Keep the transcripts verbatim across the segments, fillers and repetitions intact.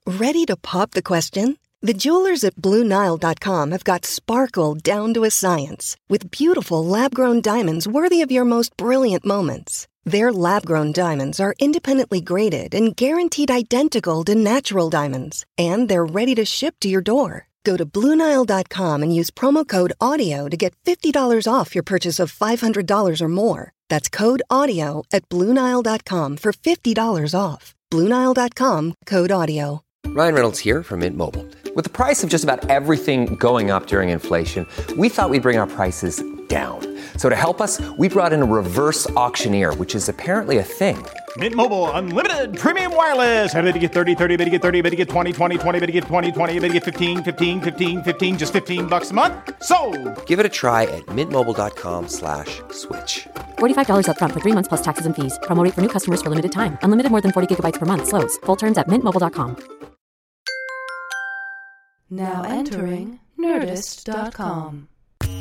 Ready to pop the question? The jewelers at Blue Nile dot com have got sparkle down to a science with beautiful lab-grown diamonds worthy of your most brilliant moments. Their lab-grown diamonds are independently graded and guaranteed identical to natural diamonds, and they're ready to ship to your door. Go to Blue Nile dot com and use promo code AUDIO to get fifty dollars off your purchase of five hundred dollars or more. That's code AUDIO at Blue Nile dot com for fifty dollars off. Blue Nile dot com, code AUDIO. Ryan Reynolds here from Mint Mobile. With the price of just about everything going up during inflation, we thought we'd bring our prices down. So to help us, we brought in a reverse auctioneer, which is apparently a thing. Mint Mobile Unlimited Premium Wireless. How to get thirty, thirty, how to get thirty, how to get twenty, twenty, twenty, how to get twenty, twenty, how to get fifteen, fifteen, fifteen, fifteen, just fifteen bucks a month? Sold! Give it a try at mintmobile.com slash switch. forty-five dollars up front for three months plus taxes and fees. Promo rate for new customers for limited time. Unlimited more than forty gigabytes per month. Slows full terms at mint mobile dot com. Now entering Nerdist dot com.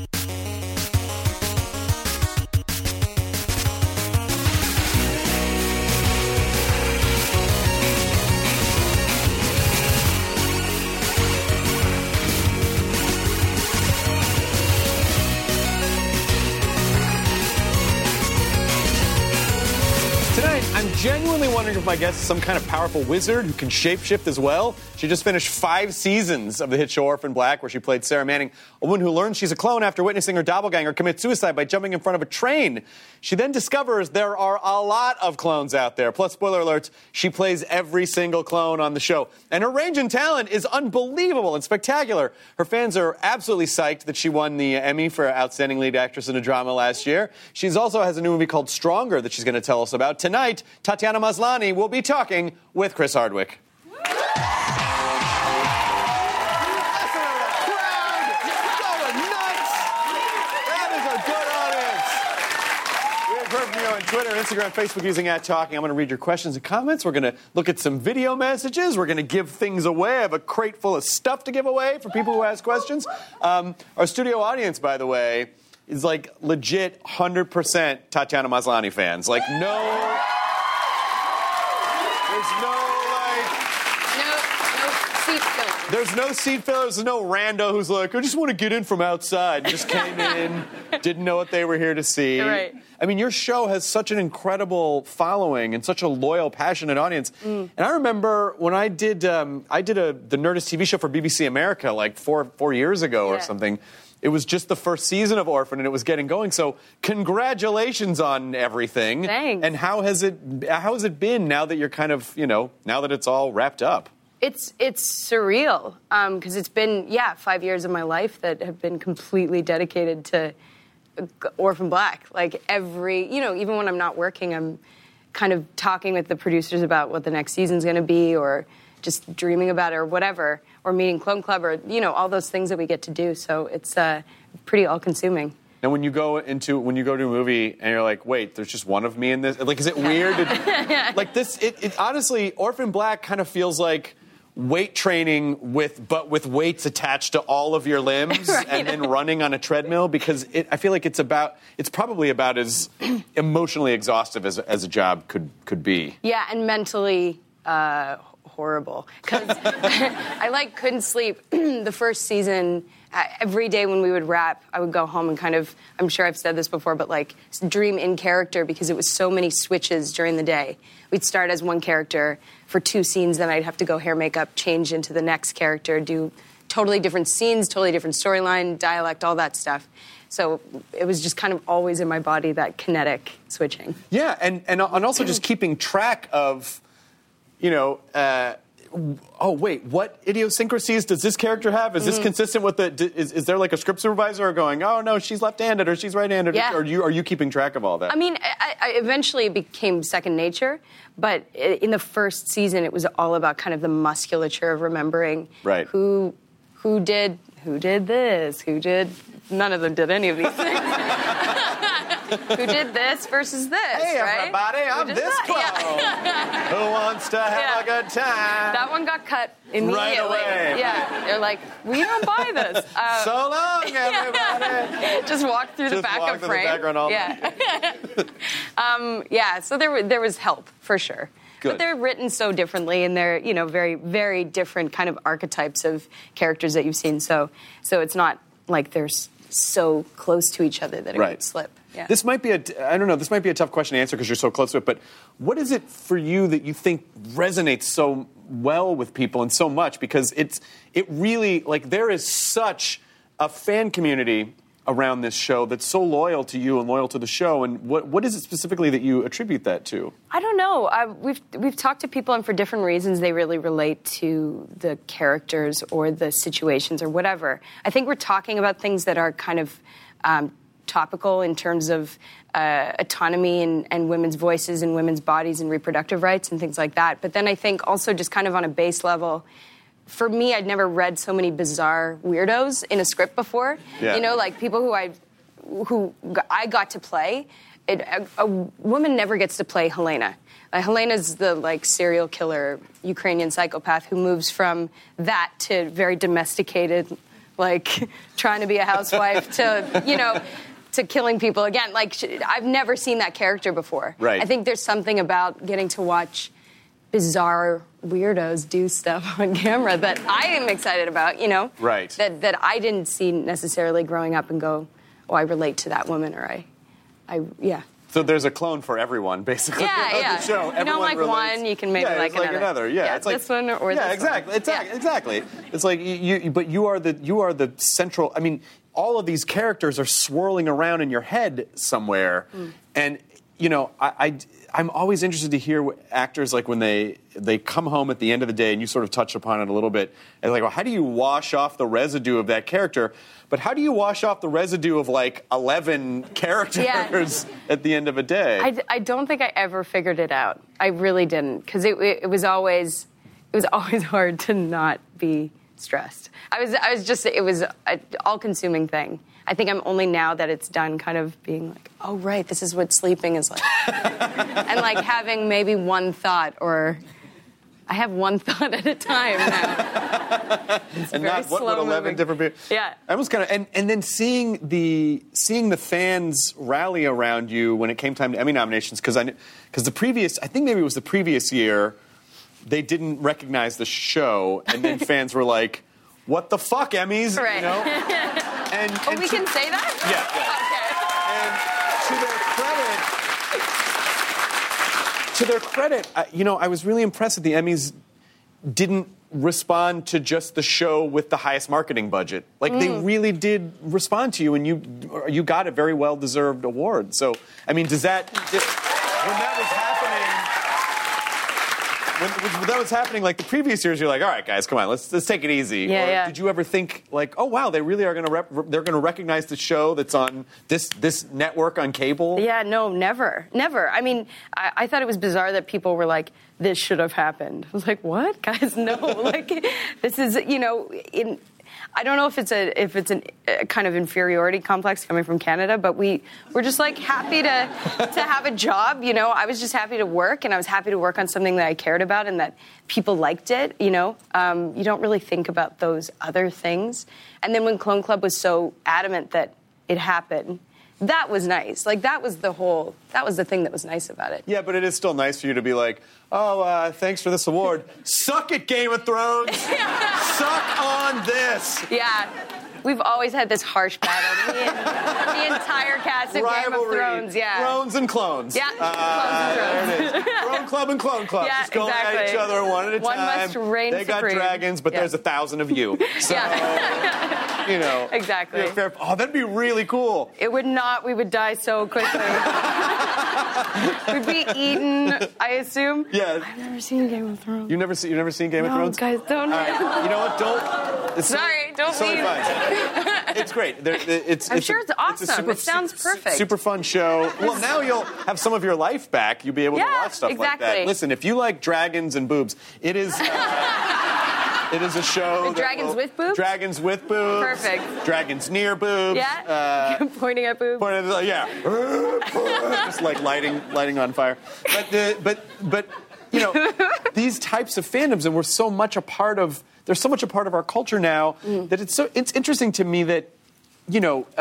Tonight, I'm genuinely wondering if my guest is some kind of powerful wizard who can shapeshift as well. She just finished five seasons of the hit show Orphan Black, where she played Sarah Manning, a woman who learns she's a clone after witnessing her doppelganger commit suicide by jumping in front of a train. She then discovers there are a lot of clones out there. Plus, spoiler alerts, she plays every single clone on the show. And her range and talent is unbelievable and spectacular. Her fans are absolutely psyched that she won the Emmy for Outstanding Lead Actress in a Drama last year. She also has a new movie called Stronger that she's going to tell us about. Tonight, Tatiana Maslany will be talking with Chris Hardwick. On Twitter, Instagram, Facebook using at Talking. I'm going to read your questions and comments. We're going to look at some video messages. We're going to give things away. I have a crate full of stuff to give away for people who ask questions. Um, our studio audience, by the way, is like legit one hundred percent Tatiana Maslany fans. Like no... There's no, like... No, no seat fillers. There's no seat fillers. There's no rando who's like, I just want to get in from outside. Just came in, didn't know what they were here to see. Right. I mean, your show has such an incredible following and such a loyal, passionate audience. Mm. And I remember when I did um, I did a the Nerdist T V show for B B C America like four four years ago yeah. or something. It was just the first season of Orphan, and it was getting going. So, congratulations on everything. Thanks. And how has it how has it been now that you're kind of you know now that it's all wrapped up? It's it's surreal because um, it's been yeah five years of my life that have been completely dedicated to Orphan Black. Like every, you know, even when I'm not working, I'm kind of talking with the producers about what the next season's going to be, or just dreaming about it, or whatever, or meeting Clone Club, or, you know, all those things that we get to do. So it's uh, pretty all-consuming. And when you go into when you go to a movie and you're like, wait, there's just one of me in this. Like, is it weird? to, like this, it, it honestly, Orphan Black kind of feels like weight training with but with weights attached to all of your limbs right. and then running on a treadmill, because it, I feel like it's about it's probably about as emotionally exhaustive as as a job could could be. Yeah, and mentally uh, horrible, because I like couldn't sleep the first season. Uh, every day when we would wrap, I would go home and kind of, I'm sure I've said this before, but like dream in character, because it was so many switches during the day. We'd start as one character for two scenes, then I'd have to go hair, makeup, change into the next character, do totally different scenes, totally different storyline, dialect, all that stuff. So it was just kind of always in my body, that kinetic switching. Yeah, and, and, and also just keeping track of, you know, uh, oh, wait, what idiosyncrasies does this character have? Is this mm. consistent with the, is, is there like a script supervisor going, oh, no, she's left-handed or she's right-handed? Yeah. Or are you, are you keeping track of all that? I mean, I, I eventually it became second nature, but in the first season, it was all about kind of the musculature of remembering right. who who did who did this, who did, none of them did any of these things. Who did this versus this, hey, right? everybody, I'm this clone. Yeah. Who wants to have yeah. a good time? That one got cut immediately. Right away. Yeah, they're like, we don't buy this. Uh, so long, everybody. Just walk through Just the back walk of through frame. The background all yeah. um, yeah, so there, there was help, for sure. Good. But they're written so differently, and they're, you know, very, very different kind of archetypes of characters that you've seen. So, so it's not like they're s- so close to each other that it Right. would slip. Yeah. This might be a, I don't know, this might be a tough question to answer because you're so close to it, but what is it for you that you think resonates so well with people and so much? Because it's, it really, like, there is such a fan community around this show that's so loyal to you and loyal to the show, and what what is it specifically that you attribute that to? I don't know. Uh, we've we've talked to people, and for different reasons, they really relate to the characters or the situations or whatever. I think we're talking about things that are kind of um, topical in terms of uh, autonomy and, and women's voices and women's bodies and reproductive rights and things like that. But then I think also just kind of on a base level, for me, I'd never read so many bizarre weirdos in a script before. Yeah. You know, like people who I who I got to play. It, a, a woman never gets to play Helena. Uh, Helena's the like serial killer Ukrainian psychopath who moves from that to very domesticated, like trying to be a housewife to, you know, to killing people again. Like she, I've never seen that character before. Right. I think there's something about getting to watch bizarre weirdos do stuff on camera that I am excited about, you know? Right. That that I didn't see necessarily growing up and go, oh, I relate to that woman, or I, I, yeah. So there's a clone for everyone, basically. Yeah, of yeah. The show. You Everyone don't like relates. one, you can maybe yeah, like it's like another. another. Yeah, Yeah, it's like this one or yeah, this exactly, one. exactly, Yeah. exactly. It's like you, you, but you are the you are the central. I mean, all of these characters are swirling around in your head somewhere, Mm. and you know, I, I I'm always interested to hear what actors like when they they come home at the end of the day, and you sort of touched upon it a little bit, and like, well, how do you wash off the residue of that character? But how do you wash off the residue of like eleven characters Yeah. at the end of a day? I, I don't think I ever figured it out. I really didn't, because it, it, it was always it was always hard to not be stressed. I was I was just it was an all-consuming thing. I think I'm only now that it's done kind of being like, oh right, this is what sleeping is like, and like having maybe one thought, or I have one thought at a time now. It's and very not what, slow what eleven moving. different people. Yeah. I was kind of and, and then seeing the seeing the fans rally around you when it came time to Emmy nominations, because I because the previous I think maybe it was the previous year they didn't recognize the show, and then fans were like, "What the fuck, Emmys?" Right. You know. And, Oh, and we to, can say that? and to their credit, to their credit, I, you know, I was really impressed that the Emmys didn't respond to just the show with the highest marketing budget. Like Mm. they really did respond to you, and you you got a very well deserved award. So, I mean, does that did, when that was happening? When, when that was happening, like the previous years, you're like, all right, guys, come on, let's let's take it easy. Yeah, or yeah. did you ever think like, oh wow, they really are going to rep- they're going to recognize the show that's on this this network on cable? Yeah, no, never, never. I mean, I, I thought it was bizarre that people were like, "This should have happened." I was like, "What, guys? No, like this is, you know, in." I don't know if it's a if it's an, a kind of inferiority complex coming from Canada, but we we're just like happy to to have a job. You know, I was just happy to work, and I was happy to work on something that I cared about and that people liked it. You know, um, you don't really think about those other things. And then when Clone Club was so adamant that it happened, that was nice. Like that was the whole that was the thing that was nice about it. Yeah, but it is still nice for you to be like, oh, uh, thanks for this award. Suck it, Game of Thrones. Suck on this. Yeah. We've always had this harsh battle. Me and the entire cast of Rivalry. Game of Thrones, yeah. Thrones and clones. Yeah, Uh, clones and there it is. Clone Club and Clone Club. Yeah, Just going exactly. at each other one at a One time. must reign They got supreme. dragons, but Yeah. there's a thousand of you. So, Yeah. you know. Exactly. you're fair- Oh, that'd be really cool. It would not. We would die so quickly. We'd be eaten, I assume. Yeah. I've never seen Game of Thrones. You've never seen, you've never seen Game of No, Thrones? guys, don't. All right. You know what? Don't. It's Sorry, don't it's totally leave. fine. It's great. There, it's, I'm it's sure a, it's awesome. a super, It sounds su- perfect. Super fun show. Well, now you'll have some of your life back. You'll be able to Yeah, watch stuff like exactly. that. Listen, if you like dragons and boobs, it is. Uh, it is a show. With that dragons will- with boobs? Dragons with boobs. Perfect. Dragons near boobs. Yeah. Uh, Pointing at boobs. Point of the- yeah, just like lighting, lighting on fire. But the, but but you know, these types of fandoms, and we're so much a part of. They're so much a part of our culture now Mm. that it's so. It's interesting to me that, you know, uh,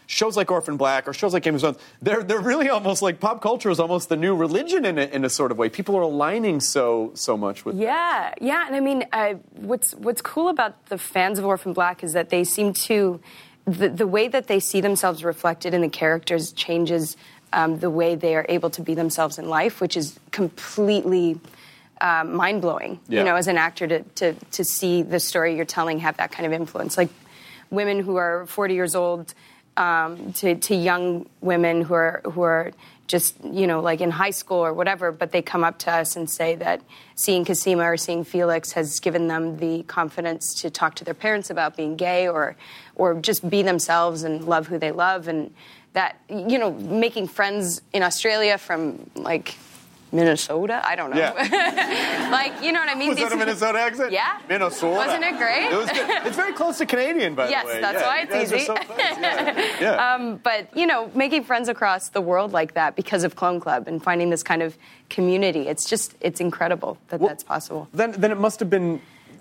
shows like Orphan Black or shows like Game of Thrones, they're they're really almost like pop culture is almost the new religion in a, in a sort of way. People are aligning so so much with. Yeah, that. yeah, and I mean, uh, what's what's cool about the fans of Orphan Black is that they seem to, the the way that they see themselves reflected in the characters changes um, the way they are able to be themselves in life, which is completely. Uh, mind-blowing, yeah. you know, as an actor to, to to see the story you're telling have that kind of influence. Like women who are forty years old um, to, to young women who are who are just, you know, like in high school or whatever, but they come up to us and say that seeing Cosima or seeing Felix has given them the confidence to talk to their parents about being gay or or just be themselves and love who they love. And that, you know, making friends in Australia from, like, Minnesota? I don't know. Yeah. Like, you know what I mean? Was that a Minnesota accent? Yeah. Minnesota. Wasn't it great? It was good. It's very close to Canadian, by yes, the way. Yes, that's yeah, why you guys it's easy. are so close. Yeah. yeah. Um, but, you know, making friends across the world like that because of Clone Club and finding this kind of community, it's just, it's incredible that well, that's possible. Then, then it must have been...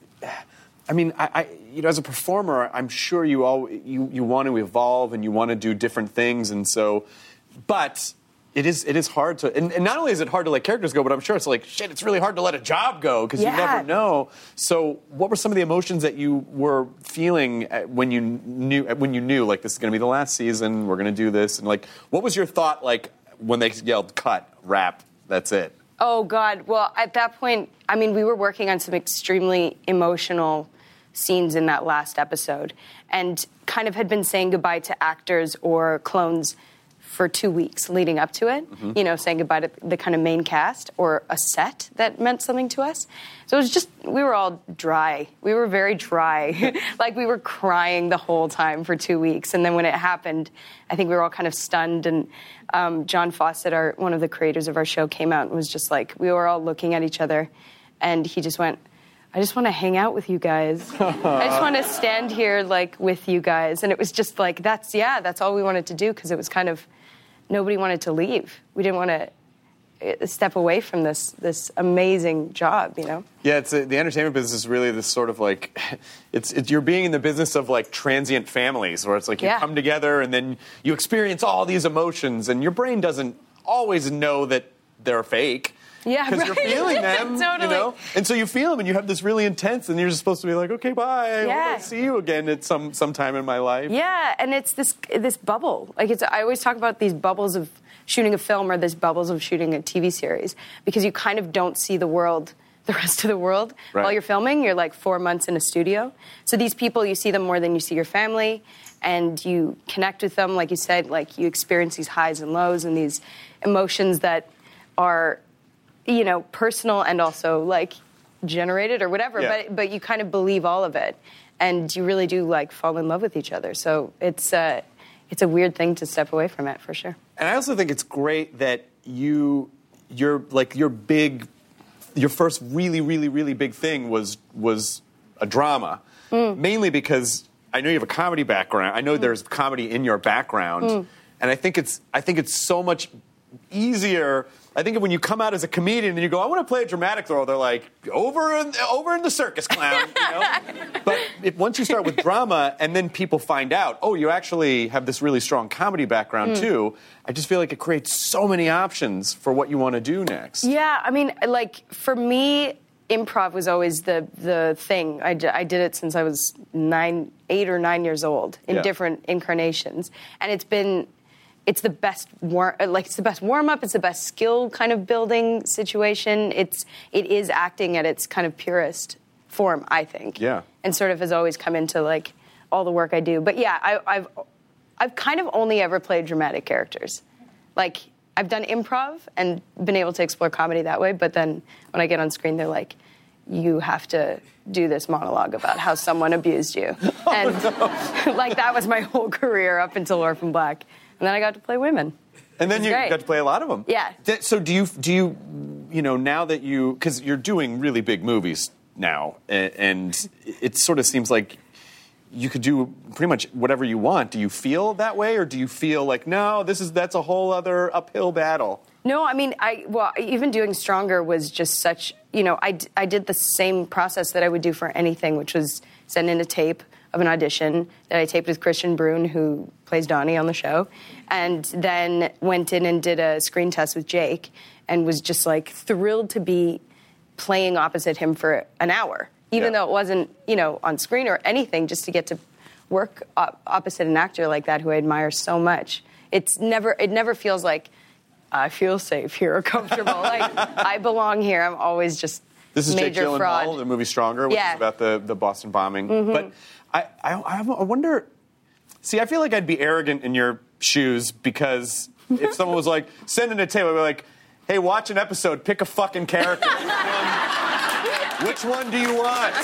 I mean, I, I, you know, as a performer, I'm sure you all you, you want to evolve and you want to do different things, and so, but it is it is hard to, and, and not only is it hard to let characters go, but I'm sure it's like shit. It's really hard to let a job go because yeah. you never know. So, what were some of the emotions that you were feeling when you knew when you knew like this is going to be the last season? We're going to do this, and like, what was your thought like when they yelled "cut, wrap, that's it"? Oh God! Well, at that point, I mean, we were working on some extremely emotional scenes in that last episode and kind of had been saying goodbye to actors or clones for two weeks leading up to it, mm-hmm. you know, saying goodbye to the kind of main cast or a set that meant something to us. So it was just, we were all dry. We were very dry. Like we were crying the whole time for two weeks. And then when it happened, I think we were all kind of stunned. And um, John Fawcett, our, one of the creators of our show, came out and was just like, we were all looking at each other and he just went, I just want to hang out with you guys. I just want to stand here, like, with you guys. And it was just like, that's, yeah, that's all we wanted to do because it was kind of, nobody wanted to leave. We didn't want to step away from this this amazing job, you know? Yeah, it's a, the entertainment business is really this sort of like, it's, it's you're being in the business of like transient families where it's like you yeah. come together and then you experience all these emotions and your brain doesn't always know that they're fake. Yeah, because right. you're feeling them, Totally. you know, and so you feel them, and you have this really intense, and you're just supposed to be like, okay, bye. Yeah. I'll see you again at some some time in my life. Yeah, and it's this this bubble. Like it's, I always talk about these bubbles of shooting a film or these bubbles of shooting a T V series because you kind of don't see the world, the rest of the world, right. while you're filming. You're like four months in a studio, so these people you see them more than you see your family, and you connect with them, like you said, like you experience these highs and lows and these emotions that are, you know, personal and also like generated or whatever, yeah. but but you kind of believe all of it, and you really do like fall in love with each other. So it's uh, it's a weird thing to step away from it for sure. And I also think it's great that you you're like your big your first really really really big thing was was a drama, mm. mainly because I know you have a comedy background. I know mm. there's comedy in your background, mm. and I think it's I think it's so much easier. I think when you come out as a comedian and you go, I want to play a dramatic role, they're like, over in, over in the circus, clown. You know? But if, once you start with drama and then people find out, oh, you actually have this really strong comedy background mm. too, I just feel like it creates so many options for what you want to do next. Yeah, I mean, like, for me, improv was always the the thing. I, d- I did it since I was nine, eight or nine years old in yeah. different incarnations. And it's been... It's the best war- like it's the best warm up. It's the best skill kind of building situation. It's it is acting at its kind of purest form, I think. Yeah. And sort of has always come into like all the work I do. But yeah, I, I've I've kind of only ever played dramatic characters. Like I've done improv and been able to explore comedy that way. But then when I get on screen, they're like, you have to do this monologue about how someone abused you, oh, and no. like that was my whole career up until Orphan Black. And then I got to play women. And then you great. got to play a lot of them. Yeah. So do you, do you, you know, now that you, because you're doing really big movies now, and it sort of seems like you could do pretty much whatever you want. Do you feel that way, or do you feel like, no, this is, that's a whole other uphill battle? No, I mean, I, well, even doing Stronger was just such, you know, I, d- I did the same process that I would do for anything, which was send in a tape of an audition that I taped with Christian Brun, who plays Donnie on the show, and then went in and did a screen test with Jake and was just, like, thrilled to be playing opposite him for an hour, even yeah. though it wasn't, you know, on screen or anything, just to get to work op- opposite an actor like that who I admire so much. It's never, it never feels like, I feel safe here or comfortable. Like, I belong here. I'm always just This is major Jake Gyllenhaal, fraud. the movie Stronger, which yeah. is about the, the Boston bombing. Mm-hmm. But I, I, I wonder... See, I feel like I'd be arrogant in your shoes because if someone was like, send in a tape, I'd be like, hey, watch an episode, pick a fucking character. Which one, which one do you want?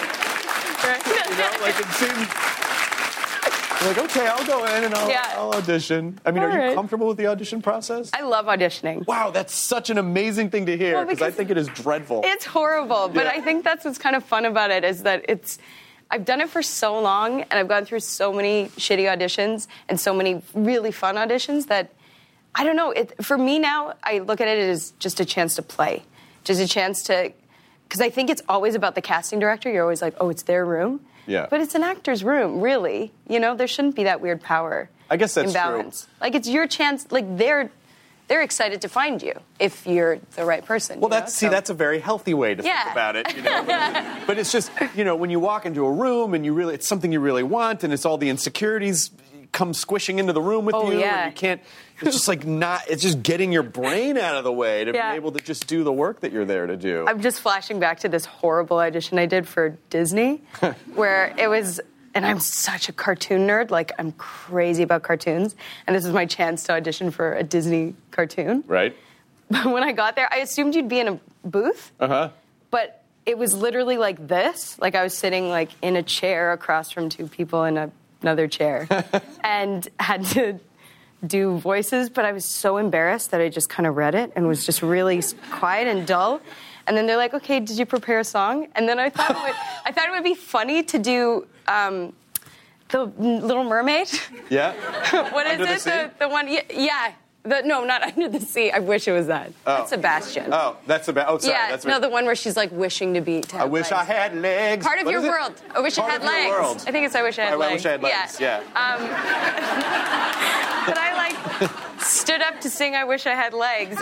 You know, like, it seems... You're like, okay, I'll go in and I'll, Yeah. I'll audition. I mean, All are you right. comfortable with the audition process? I love auditioning. Wow, that's such an amazing thing to hear Well, because I because think it is dreadful. It's horrible, but Yeah. I think that's what's kind of fun about it is that it's... I've done it for so long, and I've gone through so many shitty auditions and so many really fun auditions that, I don't know, it, for me now, I look at it as just a chance to play. Just a chance to... Because I think it's always about the casting director. You're always like, oh, it's their room. Yeah. But it's an actor's room, really. You know, there shouldn't be that weird power I guess that's imbalance. true. Like, it's your chance. Like, they're they're excited to find you if you're the right person. Well, you know? that's see, So- that's a very healthy way to Yeah. think about it. You know? but, but it's just, you know, when you walk into a room and you really, it's something you really want, and it's all the insecurities come squishing into the room with Oh, you, yeah. and you can't. It's just like not. It's just getting your brain out of the way to Yeah. be able to just do the work that you're there to do. I'm just flashing back to this horrible audition I did for Disney, where it was, and I'm such a cartoon nerd, like I'm crazy about cartoons, and this was my chance to audition for a Disney cartoon. Right. But when I got there, I assumed you'd be in a booth, Uh huh. but it was literally like this, like I was sitting like in a chair across from two people in a, another chair, and had to do voices, but I was so embarrassed that I just kind of read it and was just really quiet and dull. And then they're like, "Okay, did you prepare a song?" And then I thought it would, I thought it would be funny to do um, the Little Mermaid. Yeah. What is Under the it? Sea? The, the one? Yeah. yeah. The, no, not Under the Sea. I wish it was that. Oh. That's Sebastian. Oh, that's about. Oh, sorry. yeah. that's no, what- the one where she's like wishing to be. To I have wish I legs. had legs. Part of What your is it? world. I wish Part I had of your legs. world. I think it's I wish I had I legs. wish I had legs. Yeah. Um, but I like stood up to sing I Wish I Had Legs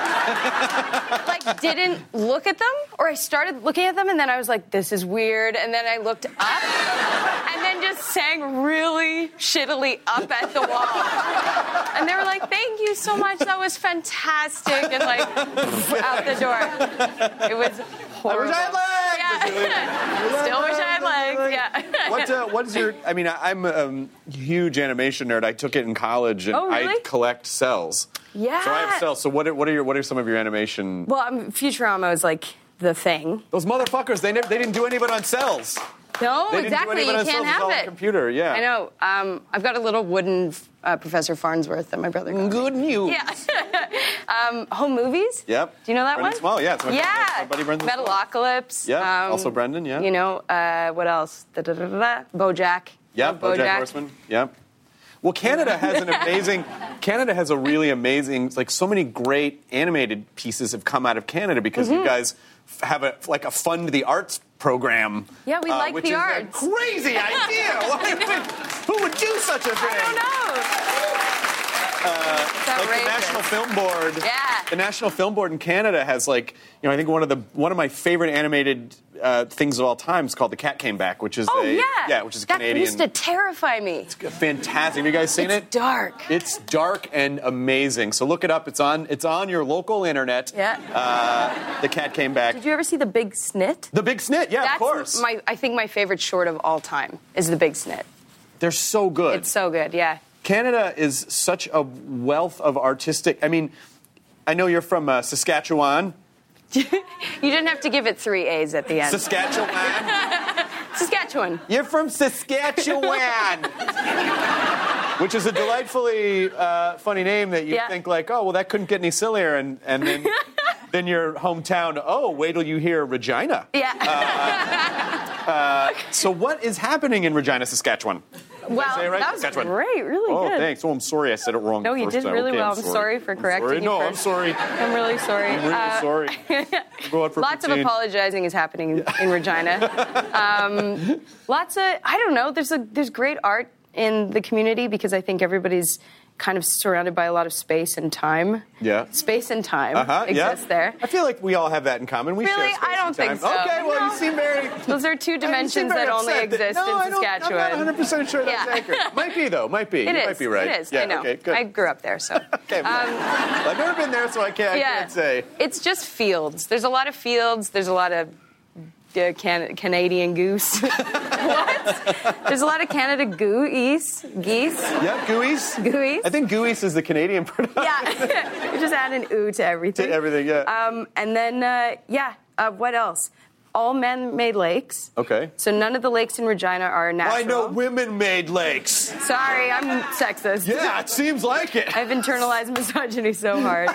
and like didn't look at them, or I started looking at them and then I was like, this is weird, and then I looked up and then just sang really shittily up at the wall. And they were like, thank you so much, that was fantastic, and like out the door. It was horrible. I wish I had legs. Yeah. Still wish I had legs. Yeah. What uh, what is your? I mean, I, I'm a um, huge animation nerd. I took it in college, and Oh, really? I collect cells. Yeah. So I have cells. So what are, what are your what are some of your animation? Well, um, Futurama is like the thing. Those motherfuckers. They never. They didn't do any of it on cells. No, They didn't do exactly. any of it You on cells. can't It was have all on it. computer. Yeah. I know. Um, I've got a little wooden uh, Professor Farnsworth that my brother got. me. Good news. Yeah. um, home movies. Yep. Do you know that Brendan one? Small, yeah, it's my- yeah. my buddy Brendan Small. Metalocalypse. Yeah, Um, also Brendan, yeah. You know, uh, what else? Da, da, da, da, da. BoJack. Yep. Love BoJack Horseman. Yep. Well, Canada has an amazing. Canada has a really amazing. Like so many great animated pieces have come out of Canada because Mm-hmm. you guys f- have a like a fund the arts program. Yeah, we uh, like which the is arts. A crazy idea. Why would- Who would do such a thing? I don't know. It's Like the outrageous. National Film Board. Yeah. The National Film Board in Canada has like, you know, I think one of the one of my favorite animated uh, things of all time is called The Cat Came Back, which is Oh, a yeah. yeah, which is a that Canadian. used to terrify me. Fantastic. Have you guys seen It's it? dark. It's dark and amazing. So look it up. It's on. It's on your local internet. Yeah. Uh, the Cat Came Back. Did you ever see The Big Snit? The Big Snit. Yeah, That's of course. my. I think my favorite short of all time is The Big Snit. They're so good. It's so good. Yeah. Canada is such a wealth of artistic. I mean, I know you're from uh, Saskatchewan. You didn't have to give it three A's at the end. Saskatchewan. Saskatchewan. You're from Saskatchewan. Which is a delightfully uh, funny name that you Yeah. think like, oh, well, that couldn't get any sillier, and and then then your hometown. Oh, wait till you hear Regina. Yeah. So what is happening in Regina, Saskatchewan? Wow, say it right? that was Saskatchewan. great. Really Oh, good. thanks. Oh, I'm sorry I said it wrong. No, the you first did time. really Okay, well. I'm I'm sorry. sorry for I'm correcting sorry. you No, first. I'm sorry. I'm really sorry. I'm really Uh, sorry. Go out for Lots of poutine. apologizing is happening in, in Regina. Um, lots of, I don't know, there's a, there's great art in the community because I think everybody's kind of surrounded by a lot of space and time. Yeah. Space and time Uh-huh, exists yeah. there. I feel like we all have that in common. We Really? share space I don't and think time. so. Okay, well, No. you seem very... Those are two You seem dimensions very that only upset exist no, in I don't, Saskatchewan. I'm not one hundred percent sure that's Yeah. accurate. Might be, though. Might be. It you is. might be right. It is. Yeah, I know. Okay, good. I grew up there, so. Okay, well, I've never been there, so I can't, I yeah. can't say. It's just fields. There's a lot of fields. There's a lot of uh, can- Canadian goose. What? There's a lot of Canada goose, geese. Yeah, gooey's. Gooey's. I think gooey's is the Canadian production. Yeah. You just add an oo to everything. To everything, yeah. Um, and then, uh, yeah, uh, what else? All man-made lakes. Okay. So none of the lakes in Regina are natural. I know women-made lakes. Sorry, I'm sexist. Yeah, it seems like it. I've internalized misogyny so hard.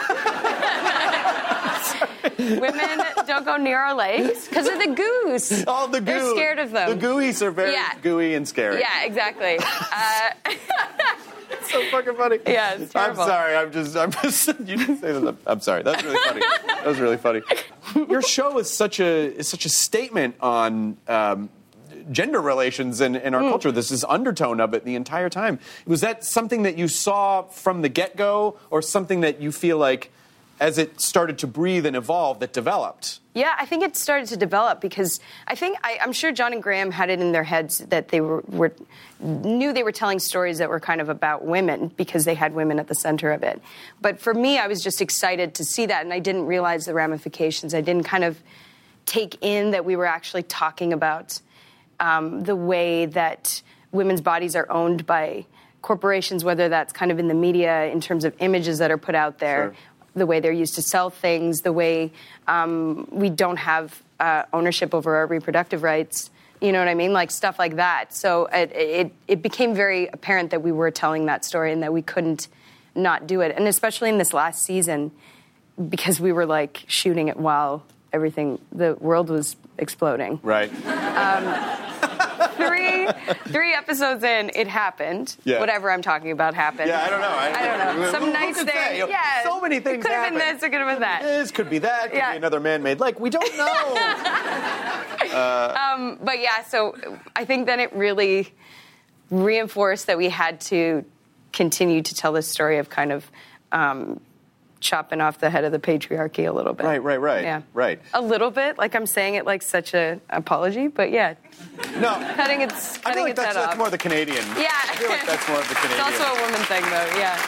Women don't go near our lakes because of the goose. Oh, the goo. They're scared of them. The gooeys are very Yeah. gooey and scary. Yeah, exactly. Uh, It's so fucking funny. Yeah, it's terrible. I'm sorry. I'm just. I'm just. You didn't say that. I'm sorry. That's really funny. That was really funny. Your show is such a is such a statement on um, gender relations in, in our Mm. culture. There's this undertone of it the entire time. Was that something that you saw from the get go, or something that you feel like, as it started to breathe and evolve, that developed? Yeah, I think it started to develop because I think I, I'm sure John and Graham had it in their heads that they were, were knew they were telling stories that were kind of about women because they had women at the center of it. But for me, I was just excited to see that, and I didn't realize the ramifications. I didn't kind of take in that we were actually talking about um, the way that women's bodies are owned by corporations, whether that's kind of in the media in terms of images that are put out there. Sure. The way they're used to sell things, the way um, we don't have uh, ownership over our reproductive rights. You know what I mean? Like stuff like that. So it, it, it became very apparent that we were telling that story and that we couldn't not do it. And especially in this last season, because we were like shooting it while everything, the world was exploding. Right. Three, three episodes in, it happened. Yeah. Whatever I'm talking about happened. Yeah, I don't know. I, I don't know. Who- Some who nice can thing. say? Yeah. So many things It could have been happen. this. It could have been that. This could be that. Could Yeah. be another man-made lake. We don't know. Um, but yeah, so I think then it really reinforced that we had to continue to tell this story of kind of um, chopping off the head of the patriarchy a little bit. Right, right, right. Yeah. Right. A little bit. Like I'm saying it like such a apology, but yeah, No. cutting its I cutting feel like its that's, head that's off. more the Canadian. Yeah. I feel like that's more of the Canadian. It's also a woman thing, though. Yeah.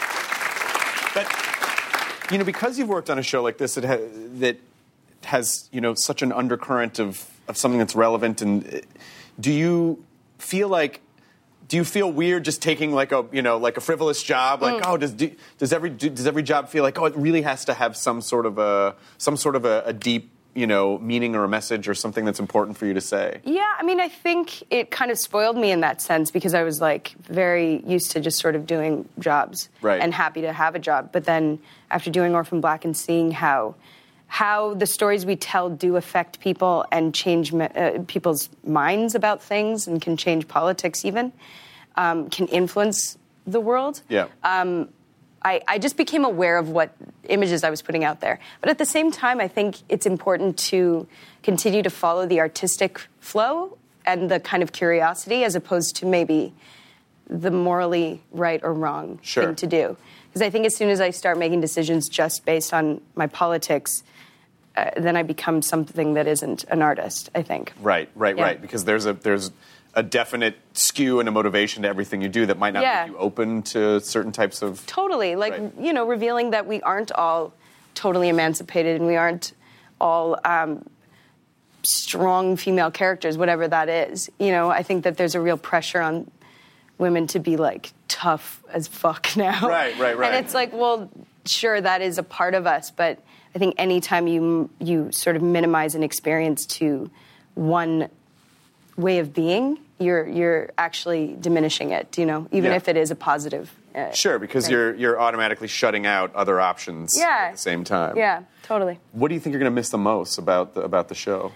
But, you know, because you've worked on a show like this that, ha- that has, you know, such an undercurrent of, of something that's relevant, and uh, do you feel like, do you feel weird just taking like a, you know, like a frivolous job? Like, Mm. oh, does do, does every do, does every job feel like, oh, it really has to have some sort of a some sort of a, a deep, you know, meaning or a message or something that's important for you to say? Yeah, I mean, I think it kind of spoiled me in that sense because I was like very used to just sort of doing jobs Right. and happy to have a job. But then after doing Orphan Black and seeing how how the stories we tell do affect people and change me- uh, people's minds about things and can change politics even, um, can influence the world. Yeah. Um, I, I just became aware of what images I was putting out there. But at the same time, I think it's important to continue to follow the artistic flow and the kind of curiosity as opposed to maybe the morally right or wrong Sure. thing to do. Because I think as soon as I start making decisions just based on my politics, uh, then I become something that isn't an artist, I think. Right, right, Yeah. right. Because there's a there's a definite skew and a motivation to everything you do that might not Yeah. make you open to certain types of... Totally. Like, Right. you know, revealing that we aren't all totally emancipated and we aren't all um, strong female characters, whatever that is. You know, I think that there's a real pressure on women to be, like, tough as fuck now. Right, right, right. And it's like, well, sure, that is a part of us, but I think anytime you you sort of minimize an experience to one way of being, you're you're actually diminishing it, you know, even Yeah. if it is a positive. Uh, Sure, because thing. you're you're automatically shutting out other options Yeah. at the same time. Yeah, totally. What do you think you're going to miss the most about the, about the show?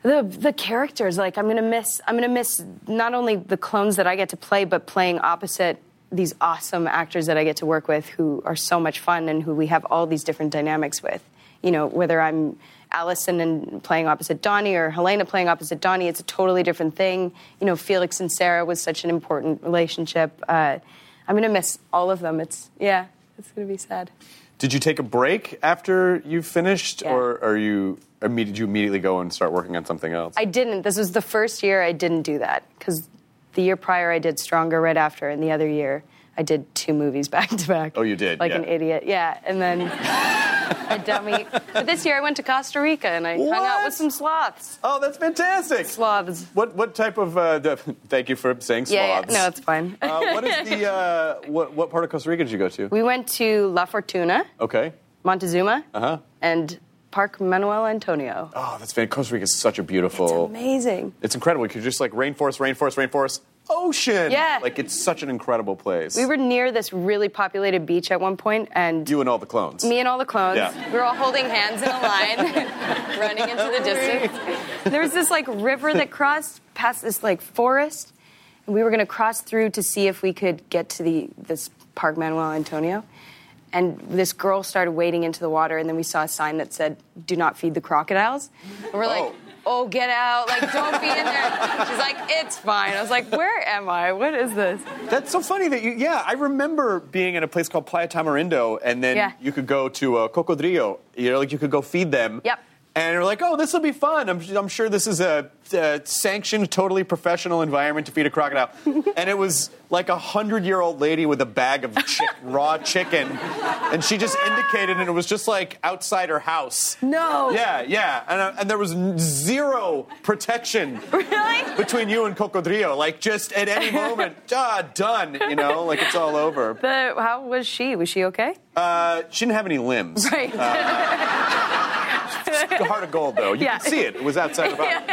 The the characters, like I'm gonna miss. I'm gonna miss not only the clones that I get to play, but playing opposite these awesome actors that I get to work with, who are so much fun and who we have all these different dynamics with. You know, whether I'm Allison and playing opposite Donnie or Helena playing opposite Donnie, it's a totally different thing. You know, Felix and Sarah was such an important relationship. Uh, I'm gonna miss all of them. It's yeah, it's gonna be sad. Did you take a break after you finished, Yeah. or are you? Did you immediately go and start working on something else? I didn't. This was the first year I didn't do that, because the year prior I did Stronger right after, and the other year I did two movies back to back. Oh, you did? Like yeah. an idiot, yeah. And then a dummy. But this year I went to Costa Rica and I What? hung out with some sloths. Oh, that's fantastic. Sloths. What what type of? Uh, the, thank you for saying Yeah, sloths. yeah, no, it's fine. uh, what is the? Uh, what what part of Costa Rica did you go to? We went to La Fortuna, Okay. Montezuma, Uh-huh. and Park Manuel Antonio. Oh, that's fantastic. Costa Rica is such a beautiful. It's amazing. It's incredible. You're just like rainforest, rainforest, rainforest, ocean. Yeah. Like it's such an incredible place. We were near this really populated beach at one point, and You and all the clones. me and all the clones, Yeah. we were all holding hands in a line, running into the distance. There was this like river that crossed past this like forest, and we were going to cross through to see if we could get to the this Park Manuel Antonio. And this girl started wading into the water, and then we saw a sign that said, "Do not feed the crocodiles." And we're like, Oh. "Oh, get out! Like, don't be in there." She's like, "It's fine." I was like, "Where am I? What is this?" That's so funny that you. Yeah, I remember being in a place called Playa Tamarindo, and then Yeah. you could go to a cocodrillo. You know, like you could go feed them. Yep. And you're like, oh, this will be fun. I'm, I'm sure this is a, a sanctioned, totally professional environment to feed a crocodile. And it was like a hundred-year-old lady with a bag of chick, raw chicken, and she just indicated, and it was just like outside her house. No. Yeah, yeah, and, uh, and there was n- zero protection Really? between you and Cocodrillo. Like just at any moment, ah, done. You know, like it's all over. But how was she? Was she okay? Uh, she didn't have any limbs. Right. Heart of gold, though. You Yeah. could see it. It was outside her body.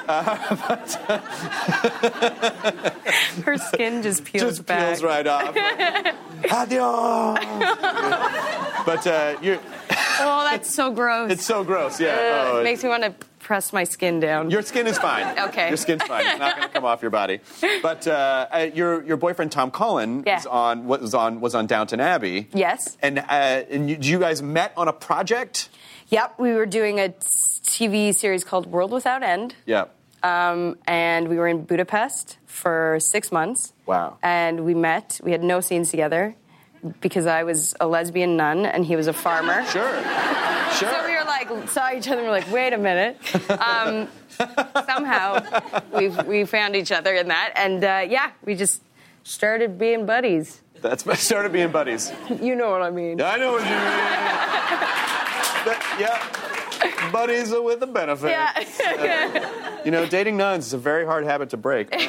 Her skin just peels Just back. peels right off. Adios. But uh, you, Oh, that's so gross. it's so gross. Yeah. Uh, Oh, it makes me want to press my skin down. your skin is fine. Okay. Your skin's fine. It's not going to come off your body. But uh, uh, your your boyfriend Tom Cullen Yeah. was on was on was on Downton Abbey. Yes. And uh, and you, you guys met on a project. Yep, we were doing a T V series called World Without End. Yeah. Um, and we were in Budapest for six months. Wow. And we met. We had no scenes together because I was a lesbian nun and he was a farmer. Sure. Sure. So we were like, saw each other and we were like, wait a minute. Um, somehow we we found each other in that. And uh, yeah, we just started being buddies. That's started being buddies. You know what I mean. I know what you mean. That- yeah. Buddies are with a benefit. Yeah. You know, dating nuns is a very hard habit to break. Yeah.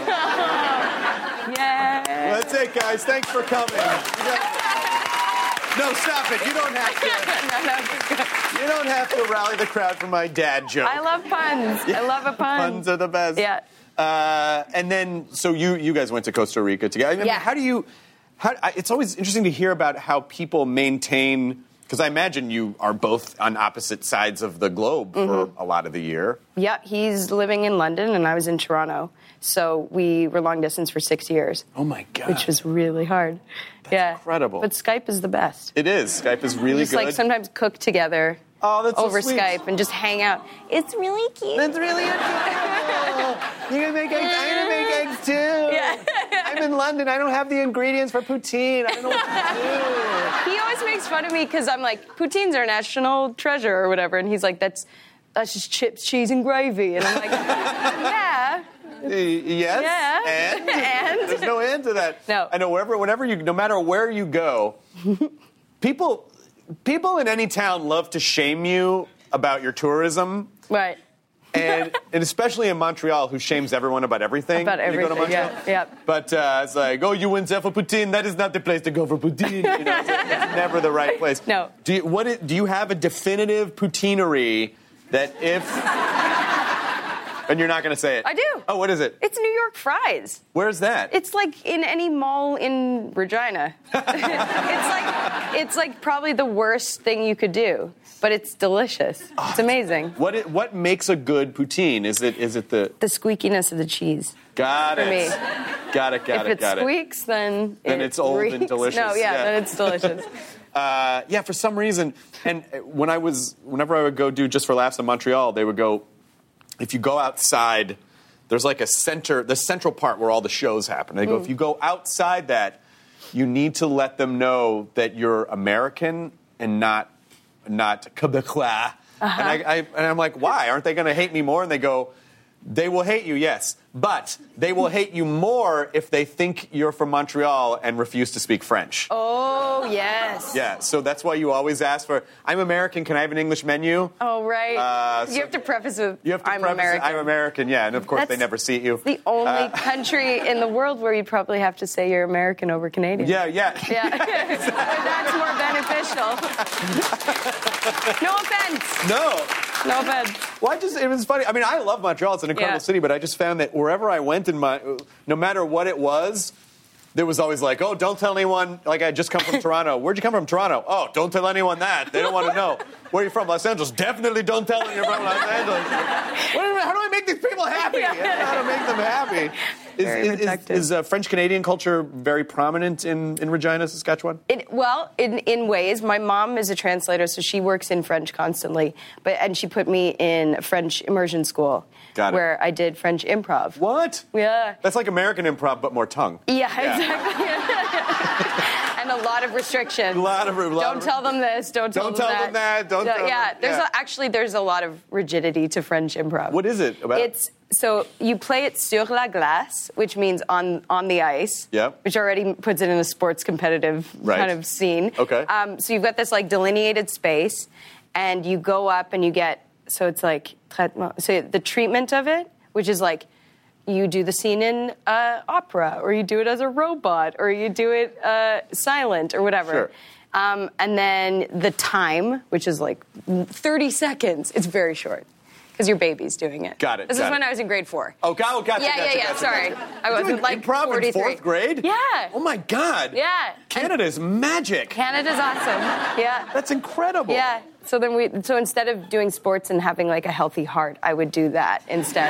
That's it, guys. Thanks for coming. You got- No, stop it. You don't have to. You don't have to rally the crowd for my dad joke. I love puns. I love a pun. Puns are the best. Yeah. Uh, and then, so you you guys went to Costa Rica together. I mean, Yeah. How do you? How I- it's always interesting to hear about how people maintain. Because I imagine you are both on opposite sides of the globe for a lot of the year. Yeah, he's living in London and I was in Toronto. So we were long distance for six years. Oh my God. Which was really hard. That's yeah. incredible. But Skype is the best. It is. Skype is really just good. like sometimes cook together Oh, that's so over sweet. Skype and just hang out. It's really cute. That's really adorable. You're gonna make eggs. I'm gonna make eggs too. Yeah. I'm in London. I don't have the ingredients for poutine. I don't know what to do. He always makes fun of me because I'm like, poutine's our national treasure or whatever. And he's like, that's that's just chips, cheese, and gravy. And I'm like, yeah. Uh, yes. Yeah. And? And? There's no end to that. No. I know wherever, whenever you, no matter where you go, people, people in any town love to shame you about your tourism. Right. And, and especially in Montreal, who shames everyone about everything. About when you go to everything, Montreal. yeah, yeah. But uh, it's like, oh, you went there for poutine. That is not the place to go for poutine. You know, it's, like, it's never the right place. No. Do you, what is, do you have a definitive poutinery that if And you're not going to say it? I do. Oh, what is it? It's New York fries. Where's that? It's like in any mall in Regina. It's like it's like probably the worst thing you could do, but it's delicious. Oh, it's amazing. What it, what makes a good poutine? Is it is it the the squeakiness of the cheese? Got for it. Me. Got it. Got if it. Got it squeaks, it. then then it it's old reeks. and delicious. No, yeah, yeah. then it's delicious. uh, yeah, for some reason, and when I was, whenever I would go do Just for Laughs in Montreal, they would go, if you go outside, there's like a center, the central part where all the shows happen. They go, mm. if you go outside that, you need to let them know that you're American and not not Quebecois. Uh-huh. And, I, I, and I'm like, why? Aren't they going to hate me more? And they go, they will hate you, yes, but they will hate you more if they think you're from Montreal and refuse to speak French. Oh, yes. Yeah, so that's why you always ask for, I'm American, can I have an English menu? Oh, right. Uh, so you have to preface with, you have to I'm preface American. It, I'm American, yeah, and of course that's they never seat you. the only uh, country in the world where you'd probably have to say you're American over Canadian. Yeah, yeah. Yeah, that's more beneficial. No offense. No. No offense. Well, I just, it was funny. I mean, I love Montreal. It's an incredible yeah. city, but I just found that wherever I went in my, no matter what it was, there was always like, oh, don't tell anyone, like I just come from Toronto. Where'd you come from, Toronto? Oh, don't tell anyone that. They don't want to know. Where are you from, Los Angeles? Definitely don't tell them you're from Los Angeles. What, how do I make these people happy? I don't know how to make them happy. Is, very is, is, is uh, French-Canadian culture very prominent in, in Regina, Saskatchewan? It, well, in, in ways. My mom is a translator, so she works in French constantly. But And she put me in French immersion school. Got it. Where I did French improv. What? Yeah. That's like American improv, but more tongue. Yeah, yeah. exactly. And a lot of restriction. A lot of. A lot don't of, tell them this. Don't tell don't them tell that. them that. Don't. Tell yeah. them, There's yeah. A, actually there's a lot of rigidity to French improv. What is it about? It's so you play it sur la glace, which means on on the ice. Yep. Which already puts it in a sports competitive right. kind of scene. Okay. Um, so you've got this like delineated space, and you go up and you get so it's like so the treatment of it, which is like. You do the scene in uh, opera, or you do it as a robot, or you do it uh, silent, or whatever. Sure. Um, and then the time, which is like thirty seconds, it's very short. Because your baby's doing it. Got it. This got is when it. I was in grade four. Oh, got, oh gotcha, yeah, gotcha, yeah, yeah, gotcha, sorry. gotcha. I was Doing like improv forty-three. in fourth grade? Yeah. Oh, my God. Yeah. Canada's and magic. Canada's awesome. Yeah. That's incredible. Yeah. So then we, so instead of doing sports and having like a healthy heart, I would do that instead.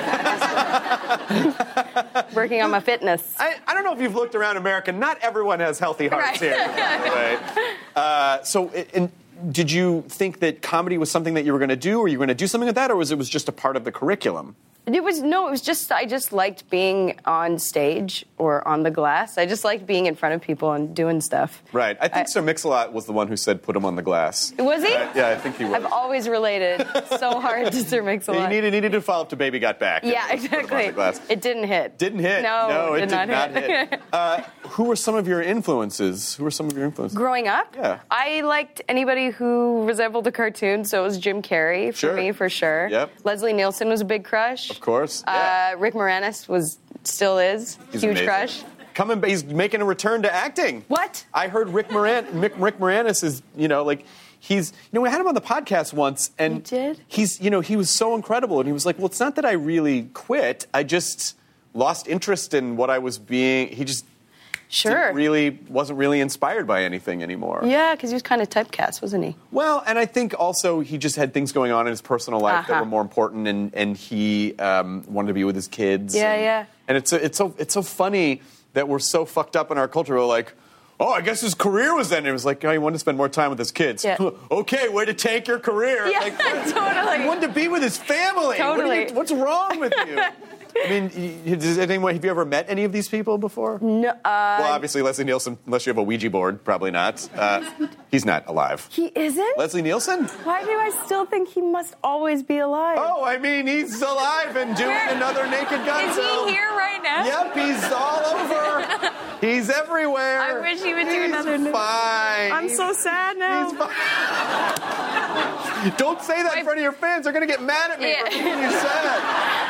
Working on my fitness. I, I don't know if you've looked around America. Not everyone has healthy hearts Right. here. Right. Uh, so, in, did you think that comedy was something that you were going to do, or you were going to do something with that, or was it was just a part of the curriculum? It was no, it was just I just liked being on stage or on the glass. I just liked being in front of people and doing stuff. Right. I think I, Sir Mix-a-Lot was the one who said put him on the glass. Was he? Uh, yeah, I think he was. I've always related so hard to Sir Mix-a-Lot. He needed, needed to follow up to Baby Got Back. Yeah, exactly. It didn't hit. Didn't hit. No, no it did, did not, not hit. hit. uh, who were some of your influences? Who were some of your influences? Growing up? Yeah. I liked anybody who resembled a cartoon, so it was Jim Carrey for sure. me, for sure. Yep. Leslie Nielsen was a big crush. Of course. Uh, yeah. Rick Moranis was, still is, He's huge amazing. crush. Coming, he's making a return to acting. What? I heard Rick Moran, Rick, Rick Moranis is, you know, like, he's, you know, we had him on the podcast once, and you did? he's, you know, he was so incredible, and he was like, well, it's not that I really quit, I just lost interest in what I was being, he just Sure. really wasn't really inspired by anything anymore. Yeah, because he was kind of typecast, wasn't he? Well, and I think also he just had things going on in his personal life Uh-huh. that were more important, and and he um, wanted to be with his kids. Yeah, and, yeah. And it's so, it's so it's so funny that we're so fucked up in our culture. We're like, oh, I guess his career was ending. It was like, oh, he wanted to spend more time with his kids. Yeah. Okay, way to tank your career. Yeah, like, what? totally. He wanted to be with his family. Totally. What are you, what's wrong with you? I mean, does anyone, have you ever met any of these people before? No. Uh, well, obviously, Leslie Nielsen, unless you have a Ouija board, probably not. Uh, he's not alive. He isn't? Leslie Nielsen? Why do I still think he must always be alive? Oh, I mean, he's alive and doing Where? another Naked Gun. Is So. he here right now? Yep, he's all over. He's everywhere. I wish he would do he's another. fine. I'm so sad now. He's fine. Don't say that in front of your fans. They're going to get mad at me Yeah. for making you sad.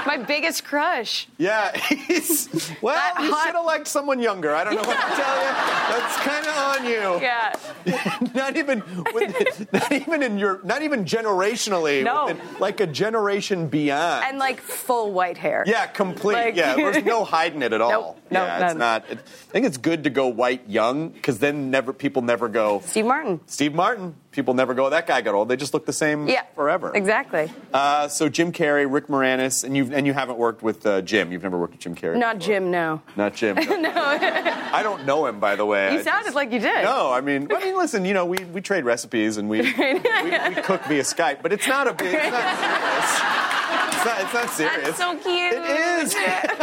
My biggest crush. Yeah, he's, well, That you hot- should have liked someone younger. I don't know what to tell you. That's kind of on you. Yeah. not even, with, not even in your, not even generationally. No. within, like a generation beyond. And like full white hair. Yeah, complete. Like- yeah, there's no hiding it at all. Nope, no, yeah, it's none. not. It, I think it's good to go white young because then never people never go. Steve Martin. Steve Martin. People never go. That guy got old. They just look the same Yeah. forever. Exactly. Uh, so Jim Carrey, Rick Moranis, and you and you haven't worked with uh, Jim. You've never worked with Jim Carrey. Not Jim, no. Not Jim. No. No. I don't know him, by the way. You I sounded just- like you did. No, I mean, I mean, listen. You know, we, we trade recipes and we, we we cook via Skype, but it's not a big. It's not serious. It's not, it's not serious. That's so cute. It is.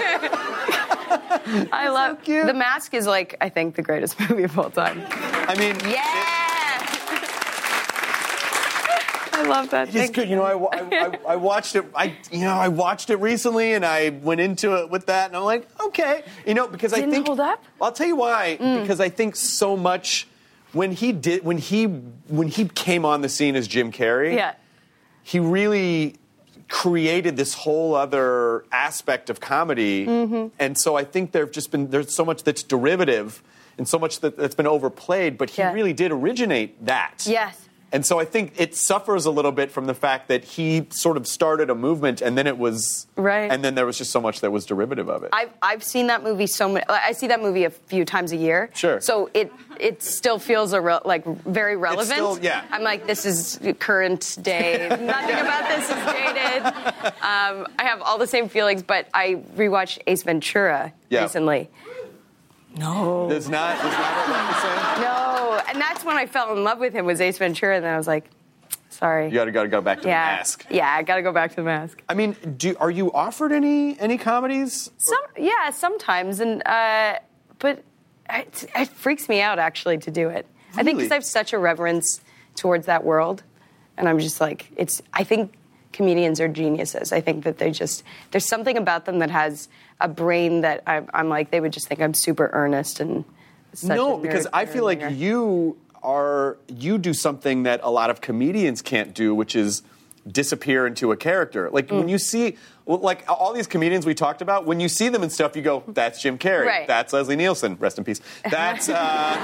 I love cute. The Mask is like I think the greatest movie of all time. I mean, Yeah. I love that. It's good. You know, I, I, I, I watched it. I you know I watched it recently, and I went into it with that, and I'm like, okay, you know, because Didn't I think hold up? I'll tell you why. Because I think so much when he did when he when he came on the scene as Jim Carrey, Yeah. he really created this whole other aspect of comedy, Mm-hmm. and so I think there've just been there's so much that's derivative and so much that, that's been overplayed, but he Yeah. really did originate that. Yes. And so I think it suffers a little bit from the fact that he sort of started a movement, and then it was Right. and then there was just so much that was derivative of it. I've I've seen that movie so many. I see that movie a few times a year. Sure. So it it still feels a re- like very relevant. still- yeah. I'm like, this is current day. Nothing about this is dated. Um, I have all the same feelings, but I rewatched Ace Ventura Yeah. recently. No. Does not does not look the same. No, and that's when I fell in love with him was Ace Ventura, and then I was like, sorry. You got to got to go back to yeah. the Mask. Yeah, I got to go back to the Mask. I mean, do are you offered any any comedies? Some, yeah, sometimes, and uh, but it, it freaks me out actually to do it. I think Really? because I have such a reverence towards that world, and I'm just like, it's. I think comedians are geniuses. I think that they just there's something about them that has a brain that I'm, I'm like they would just think I'm super earnest and. Such No, a because nerd I feel like nerd. you are you do something that a lot of comedians can't do, which is disappear into a character. Like Mm. when you see, well, like all these comedians we talked about, when you see them and stuff, you go, "That's Jim Carrey. Right. That's Leslie Nielsen. Rest in peace. That's uh,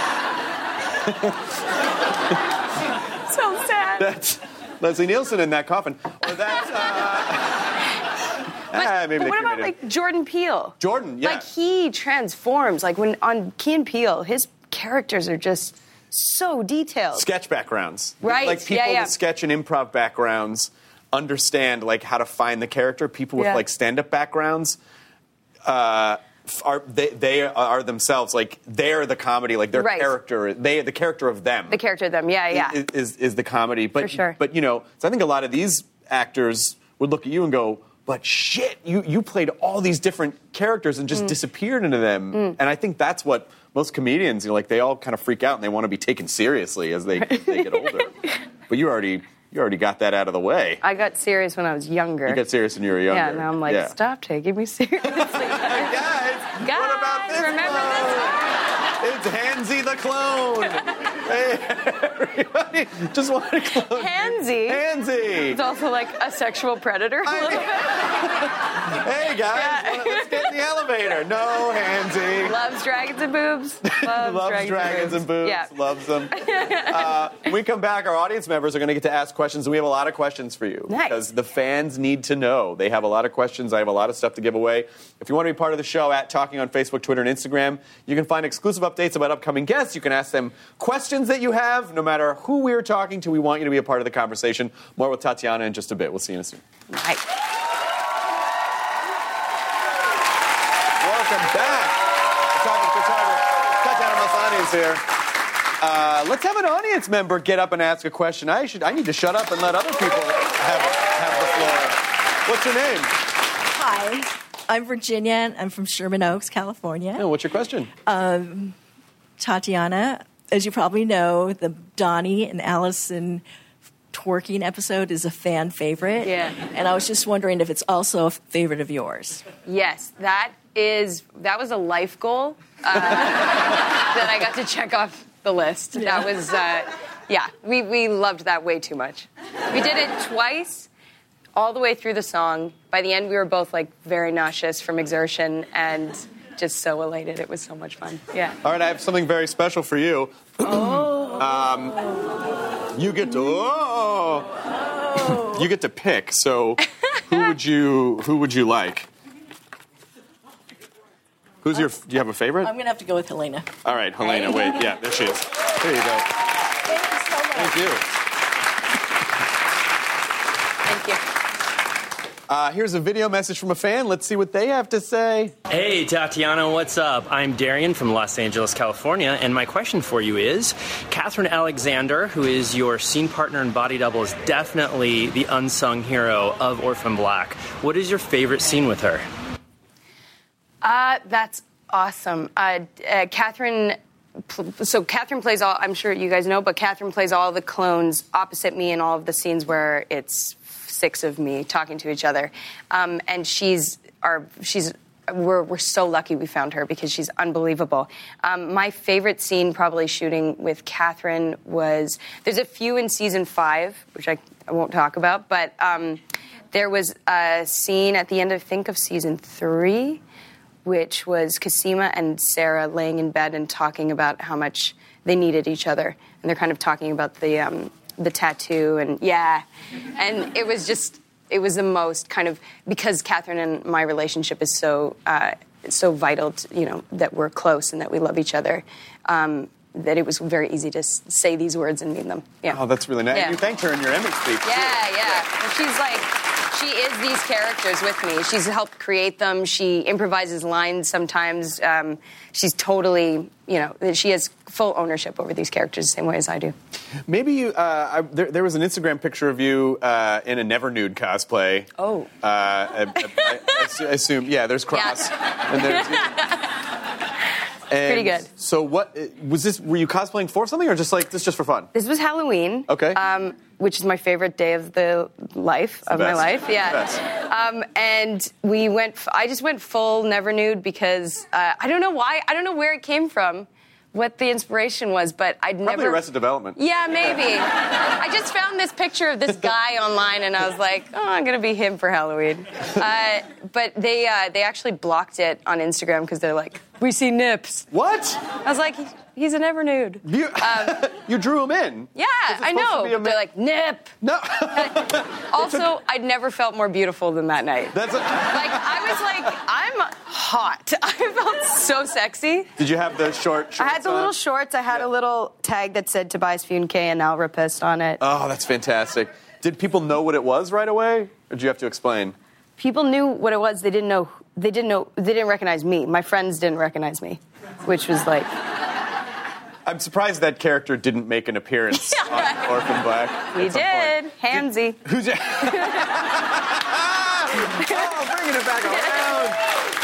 so sad. that's Leslie Nielsen in that coffin." Or that's uh, But, ah, maybe but the what about comedian. like Jordan Peele? Jordan, yeah. Like he transforms. Like when on Key and Peele, his characters are just so detailed. sketch backgrounds. Right, Like people yeah, yeah. with sketch and improv backgrounds understand like how to find the character. People with Yeah. like stand-up backgrounds uh, f- are they, they are themselves like they're the comedy. Like their Right. character, they the character of them. The character of them, yeah, yeah. Is, is is the comedy. But For sure. but you know, so I think a lot of these actors would look at you and go, "But shit, you you played all these different characters and Mm. just disappeared into them." And I think that's what most comedians, you know, like they all kind of freak out and they want to be taken seriously as they, they get older. But you already you already got that out of the way. I got serious when I was younger. You got serious when you were younger. Yeah, now I'm like, Yeah. stop taking me seriously. Hey, guys, Guys, what about this remember clone? this one? It's Hansy the clone. Hey, everybody, just want to clone. Hansy. Hansy. It's also like a sexual predator a little bit. Hey guys, Yeah. wanna- let's get in the elevator. No, Hansy. Loves dragons and boobs. Loves, Loves dragons, and boobs. Yeah. Loves them. Uh, when we come back, our audience members are going to get to ask questions, and we have a lot of questions for you. Nice. Because the fans need to know. They have a lot of questions. I have a lot of stuff to give away. If you want to be part of the show, at Talking on Facebook, Twitter, and Instagram, you can find exclusive updates about upcoming guests. You can ask them questions that you have. No matter who we're talking to, we want you to be a part of the conversation. More with Tatiana in just a bit. We'll see you in a soon. Nice. Welcome back. We're talking photographer. Tatiana Maslany is here. Uh, let's have an audience member get up and ask a question. I should. I need to shut up and let other people have, have the floor. What's your name? Hi, I'm Virginia, and I'm from Sherman Oaks, California. Oh, what's your question? Tatiana, as you probably know, the Donnie and Allison twerking episode is a fan favorite. Yeah. And I was just wondering if it's also a favorite of yours. Yes, that is that was a life goal uh, that I got to check off the list. That was, uh, yeah, we, we loved that way too much. We did it twice. all the way through the song. By the end, we were both like very nauseous from exertion and just so elated. It was so much fun. Yeah. All right, I have something very special for you. Oh. Um, you get to oh. oh. You get to pick. So, who would you who would you like? Who's your? Do you have a favorite? I'm going to have to go with Helena. All right, Helena. Wait, yeah, there she is. There you go. Thank you so much. Thank you. Thank you. Uh, here's a video message from a fan. Let's see what they have to say. Hey, Tatiana, what's up? I'm Darian from Los Angeles, California, and my question for you is, Catherine Alexander, who is your scene partner and body double, is definitely the unsung hero of Orphan Black. What is your favorite scene with her? Uh, that's awesome. Uh, uh, Catherine, so Catherine plays all, I'm sure you guys know, but Catherine plays all the clones opposite me in all of the scenes where it's six of me talking to each other. Um, and she's our, she's, we're, we're so lucky we found her because she's unbelievable. Um, my favorite scene probably shooting with Catherine was, there's a few in season five, which I, I won't talk about, but um, there was a scene at the end, I think, of season three, which was Cosima and Sarah laying in bed and talking about how much they needed each other. And they're kind of talking about the um, the tattoo and, yeah. And it was just, it was the most kind of, because Catherine and my relationship is so, uh, so vital, to, you know, that we're close and that we love each other, um, that it was very easy to s- say these words and mean them. Yeah. Oh, that's really nice. Yeah. You thanked her in your Emmy speech. Yeah, yeah. yeah. She's like, she is these characters with me. She's helped create them. She improvises lines sometimes. Um, she's totally, you know, she has full ownership over these characters the same way as I do. Maybe you, uh, I, there, there was an Instagram picture of you uh, in a Never Nude cosplay. Oh. Uh, I, I, I assume, yeah, there's Cross. Yeah. And there's, and pretty good. So what, was this, were you cosplaying for something or just like, this just for fun? This was Halloween. Okay. Um, which is my favorite day of the life, of my life. Yeah. Um, and we went, I just went full Never Nude because uh, I don't know why, I don't know where it came from, what the inspiration was, but I'd Probably never... Probably Arrested Development. Yeah, maybe. I just found this picture of this guy online, and I was like, oh, I'm going to be him for Halloween. Uh, but they uh, they actually blocked it on Instagram because they're like, we see nips. What? I was like, he's a Never Nude. You, um, you drew him in. Yeah, I know. They're ma- like, nip. No. Also, I'd never felt more beautiful than that night. That's a- like, I was like, I'm hot. I felt so sexy. Did you have the short shorts I had the on? little shorts. I had yeah. a little tag that said Tobias Funke and Al Rapist on it. Oh, that's fantastic. Did people know what it was right away? Or did you have to explain? People knew what it was. They didn't know. They didn't know. They didn't recognize me. My friends didn't recognize me, which was like. I'm surprised that character didn't make an appearance on Orphan Black. We did. Hamsy. Did, who's it? Oh, bringing it back around.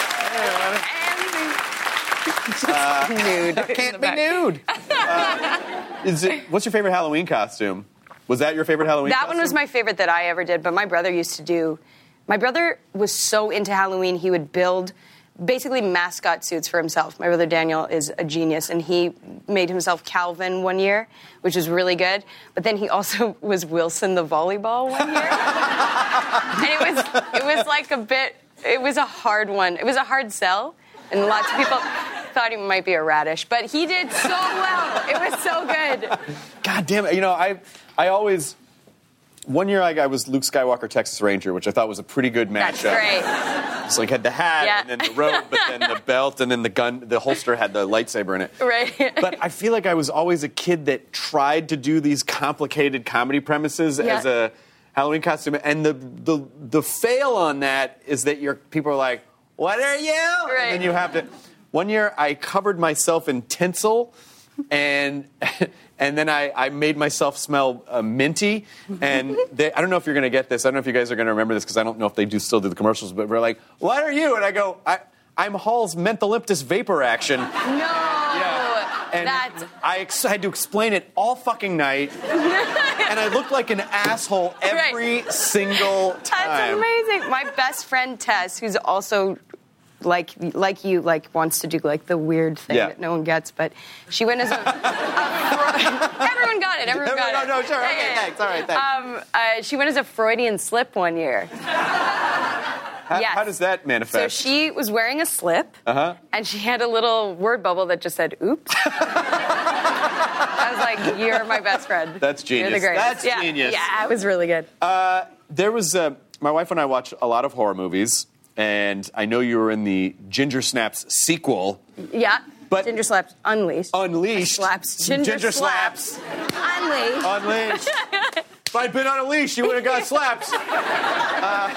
Uh, nude. Can't be nude. Uh, is it? What's your favorite Halloween costume? Was that your favorite Halloween That costume? one was my favorite that I ever did, but my brother used to do... My brother was so into Halloween, he would build basically mascot suits for himself. My brother Daniel is a genius, and he made himself Calvin one year, which was really good. But then he also was Wilson the volleyball one year. And it was, it was like a bit... It was a hard one. It was a hard sell, and lots of people... thought he might be a radish, but he did so well. It was so good. God damn it. You know, I I always... One year I, I was Luke Skywalker, Texas Ranger, which I thought was a pretty good matchup. That's great. So like had the hat, yeah. and then the robe, but then the belt, and then the gun, the holster had the lightsaber in it. Right. But I feel like I was always a kid that tried to do these complicated comedy premises yeah. as a Halloween costume, and the, the the fail on that is that your people are like, "What are you?" Right. And then you have to... One year, I covered myself in tinsel, and and then I, I made myself smell uh, minty. And they, I don't know if you're going to get this. I don't know if you guys are going to remember this because I don't know if they do still do the commercials. But we're like, "What are you?" And I go, I, "I'm Hall's Mentholymptus Vapor Action." No. Yeah. And That's... I ex- had to explain it all fucking night, and I looked like an asshole every right. single time. That's amazing. My best friend Tess, who's also like like you, like wants to do like the weird thing Yeah. that no one gets. But she went as a, a everyone got it. Everyone got no, it. no, sure. Yeah, Okay, yeah, yeah. thanks. All right, thanks. Um, uh, she went as a Freudian slip one year. how, yes. how does that So manifest? she was wearing a slip, Uh-huh. and she had a little word bubble that just said "oops." I was like, "You're my best friend. That's genius. You're the greatest." That's yeah. genius. Yeah, it was really good. Uh, there was uh, my wife and I watch a lot of horror movies, and I know you were in the Ginger Snaps sequel. Yeah. But- Ginger Slaps Unleashed. Unleashed. Slaps. Ginger, Ginger slaps. slaps. Unleashed. Unleashed. If I'd been on a leash, you would have got slapped. Uh,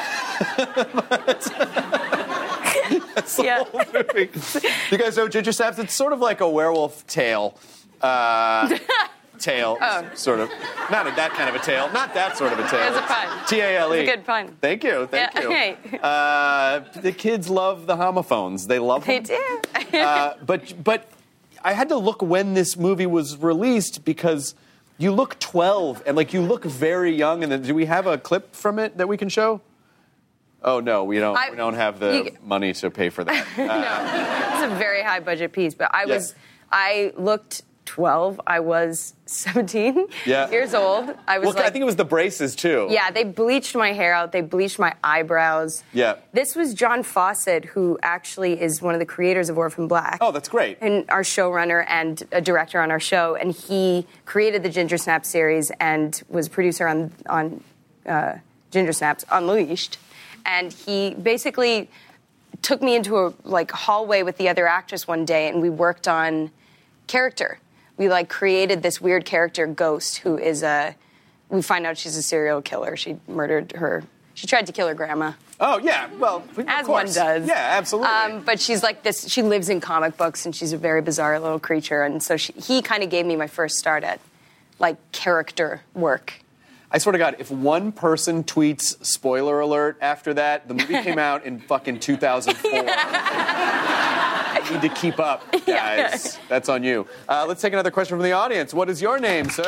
that's the Yeah. whole movie. You guys know Ginger Snaps? It's sort of like a werewolf tale. Uh, tale, Oh. sort of. Not a, that kind of a tale. Not that sort of a tale. It was a pun. T A L E. It was a good pun. Thank you. Thank Yeah, you. okay. Uh, the kids love the homophones. They love They them. do. Uh, but but I had to look when this movie was released because you look twelve and like you look very young. And then, do we have a clip from it that we can show? Oh no, we don't. I- we don't have the you- money to pay for that. Uh, No. It's a very high budget piece, but I Yeah. was, I looked twelve. I was seventeen Yeah. years old. I was well, like, I think it was the braces too. yeah, they bleached my hair out. They bleached my eyebrows. Yeah. This was John Fawcett, who actually is one of the creators of Orphan Black. Oh, that's great. And our showrunner and a director on our show, and he created the Ginger Snaps series and was producer on on uh, Ginger Snaps Unleashed. And he basically took me into a like hallway with the other actress one day, and we worked on character. We like created this weird character, Ghost, who is a. We find out she's a serial killer. She murdered her. She tried to kill her grandma. Oh yeah, well, of As one course. does. Yeah, absolutely. Um, but she's like this. She lives in comic books, and she's a very bizarre little creature. And so she, he kind of gave me my first start at like character work. I swear to God, if one person tweets "spoiler alert" after that, the movie came out in fucking two thousand four. You need to keep up, guys. Yeah. That's on you. Uh, let's take another question from the audience. What is your name, sir?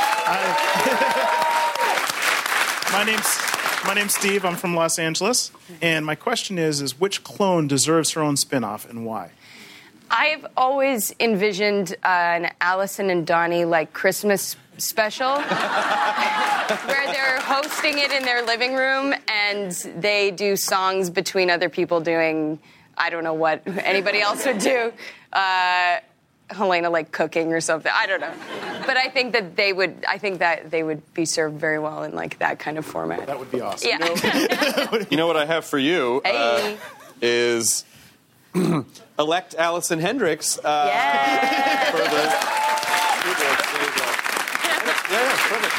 My name's my name's Steve. I'm from Los Angeles, and my question is: is which clone deserves her own spin-off and why? I've always envisioned uh, an Allison and Donnie like Christmas special where they're hosting it in their living room and they do songs between other people doing I don't know what anybody else would do. Uh, Helena like cooking or something. I don't know. But I think that they would I think that they would be served very well in like that kind of format. That would be awesome. Yeah. You know what I have for you Hey. uh, is elect Allison Hendricks uh, Yeah. for the. There you go. Yeah, perfect.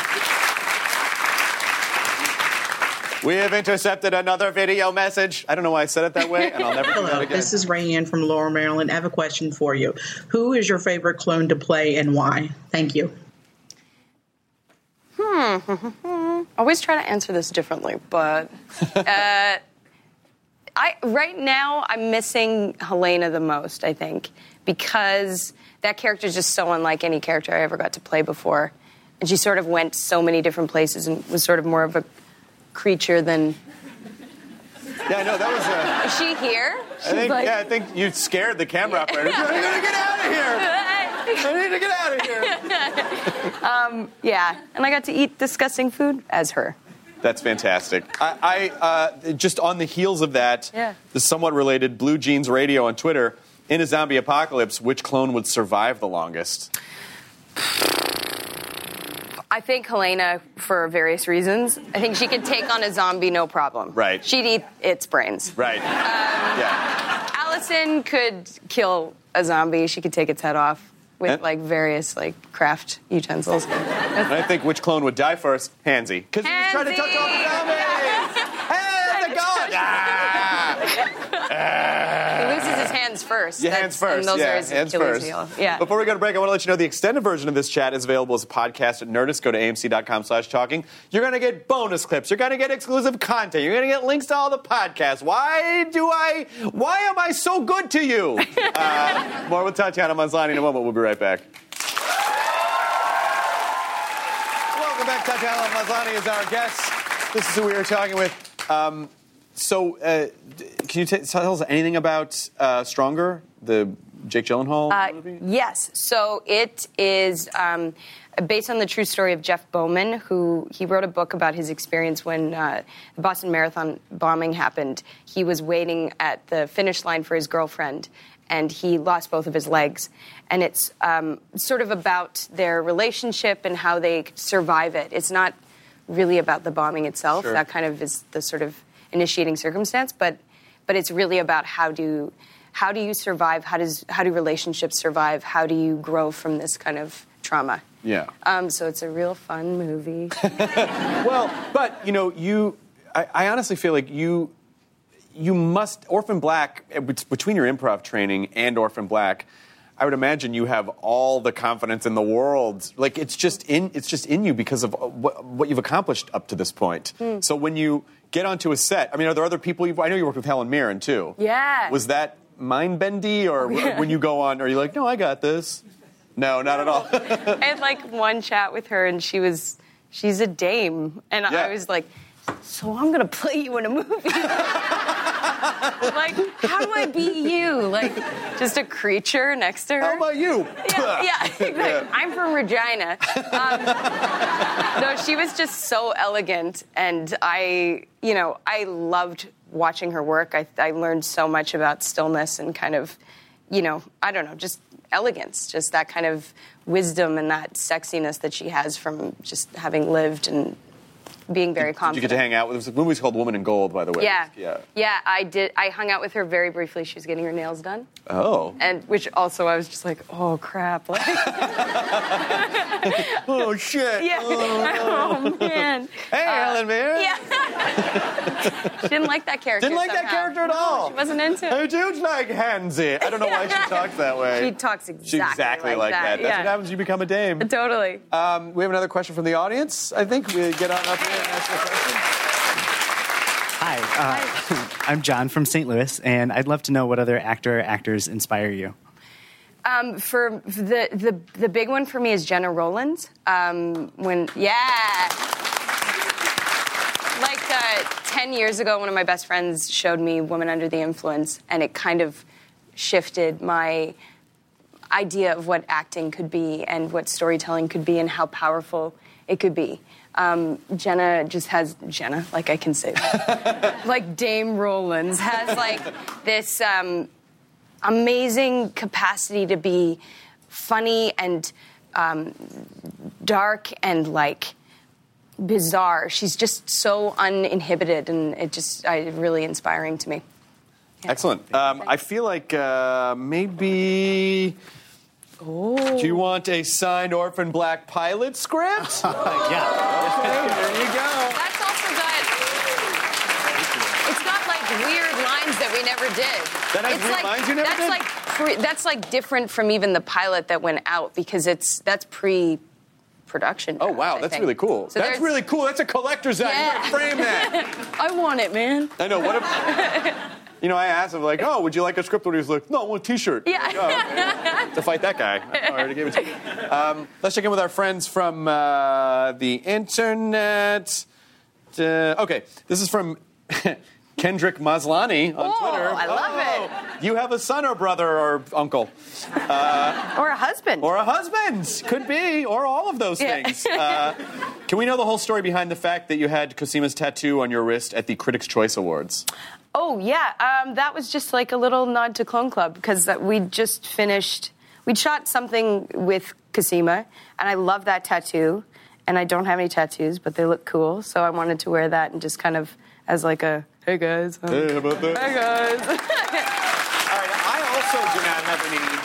We have intercepted another video message. I don't know why I said it that way, and I'll never do that Hello, again. this is Rayanne from Lower Maryland. I have a question for you. Who is your favorite clone to play and why? Thank you. Hmm. I always try to answer this differently, but uh, I right now I'm missing Helena the most, I think, because that character is just so unlike any character I ever got to play before. And she sort of went so many different places and was sort of more of a creature than... Yeah, no, that was a... Is she here? I think, like- yeah, I think you scared the camera operator. I'm going to get out of here! I need to get out of here! um, yeah, and I got to eat disgusting food as her. That's fantastic. I, I uh, just on the heels of that, Yeah. the somewhat related Blue Jeans Radio on Twitter, in a zombie apocalypse, which clone would survive the longest? I think Helena, for various reasons. I think she could take on a zombie, no problem. Right. She'd eat its brains. Right. Um, yeah. Allison could kill a zombie. She could take its head off with And- like various like craft utensils. And I think which clone would die first? Hansy. Because he was trying to touch all the zombies! Hey, they're gone! Ah! He loses his hands first. Yeah, That's- hands first. And those yeah, are his hands Achilles first. heel. Yeah. Before we go to break, I want to let you know the extended version of this chat is available as a podcast at Nerdist. Go to amc.com slash talking. You're going to get bonus clips. You're going to get exclusive content. You're going to get links to all the podcasts. Why do I, why am I so good to you? Uh, more with Tatiana Maslany in a moment. We'll be right back. Welcome back. Tatiana Maslany is our guest. This is who we were talking with. Um, so, uh, can you t- tell us anything about uh, Stronger, the Jake Gyllenhaal Uh, movie? yes. So it is um, based on the true story of Jeff Bowman, who he wrote a book about his experience when uh, the Boston Marathon bombing happened. He was waiting at the finish line for his girlfriend, and he lost both of his legs. And it's um, sort of about their relationship and how they survive it. It's not really about the bombing itself. Sure. That kind of is the sort of initiating circumstance, but but it's really about how do how do you survive? How does how do relationships survive? How do you grow from this kind of trauma? Yeah. Um, so it's a real fun movie. Well, but you know, you, I, I honestly feel like you, you must Orphan Black between your improv training and Orphan Black. I would imagine you have all the confidence in the world. Like it's just in it's just in you because of what, what you've accomplished up to this point. Mm. So when you get onto a set, I mean, are there other people you've? I know you worked with Helen Mirren too. Yeah. Was that mind bendy, or Oh, yeah. when you go on, are you like, no, I got this? No, not at all. I had like one chat with her, and she was she's a dame, and Yeah. I was like, so I'm gonna play you in a movie. Like, how do I be you? Like, just a creature next to her. How about you? Yeah, yeah, exactly. Yeah. I'm from Regina. Um, no, she was just so elegant, and I, you know, I loved watching her work. I, I learned so much about stillness and kind of, you know, I don't know, just elegance, just that kind of wisdom and that sexiness that she has from just having lived and being very Did you confident. get to hang out with? The movie's called Woman in Gold, by the way. Yeah. Yeah. Yeah, I did. I hung out with her very briefly. She was getting her nails done. Oh. And which also I was just like, oh crap. Like, Oh shit. yeah. Oh, man. Hey, Helen Mirren. Yeah. She didn't like that character. Didn't like that somehow. character at No, all. She wasn't into it. I do like Hansy. I don't know why she talks that way. She talks exactly, She's exactly like, that. That's yeah. what happens when you become a dame. Totally. Um, we have another question from the audience. I think we get on up here and ask a question. Hi, uh, I'm John from Saint Louis, and I'd love to know what other actor or actors inspire you. Um, for the, the the big one for me is Jenna Rollins. Um, when yeah, like uh, ten years ago, one of my best friends showed me Woman Under the Influence, and it kind of shifted my idea of what acting could be and what storytelling could be and how powerful it could be. Um, Jenna just has Jenna, like I can say that. Like Dame Rollins has like this um, amazing capacity to be funny and um, dark and like bizarre. She's just so uninhibited, and it just I, really inspiring to me. Yeah. Excellent. Um, I feel like uh, maybe. Oh. Do you want a signed Orphan Black pilot script? Yeah. Okay, there you go. That's also got. It's got like weird lines that we never did. That has it's weird like, lines you never that's did? Like pre, that's like different from even the pilot that went out because it's that's pre-production. Oh wow, I that's think. really cool. So that's there's- really cool. That's a collector's item. Yeah. You gotta frame that. I want it, man. I know. What if? You know, I asked him like, "Oh, would you like a script?" And he was like, "No, I want a T-shirt." Yeah. Like, oh, okay. To fight that guy. I already gave it to you. Um, let's check in with our friends from uh, the internet. Uh, okay, this is from Kendrick Maslany on Oh, Twitter. I love it. You have a son or brother or uncle. Uh, or a husband. Or a husband. Could be. Or all of those Yeah. things. Uh, can we know the whole story behind the fact that you had Cosima's tattoo on your wrist at the Critics' Choice Awards? Oh, yeah. Um, that was just like a little nod to Clone Club because we just finished, we shot something with Cosima, and I love that tattoo. And I don't have any tattoos, but they look cool. So I wanted to wear that and just kind of as like a, hey, guys. Um, Hey, how about that? Hey, guys. All right, I also do not have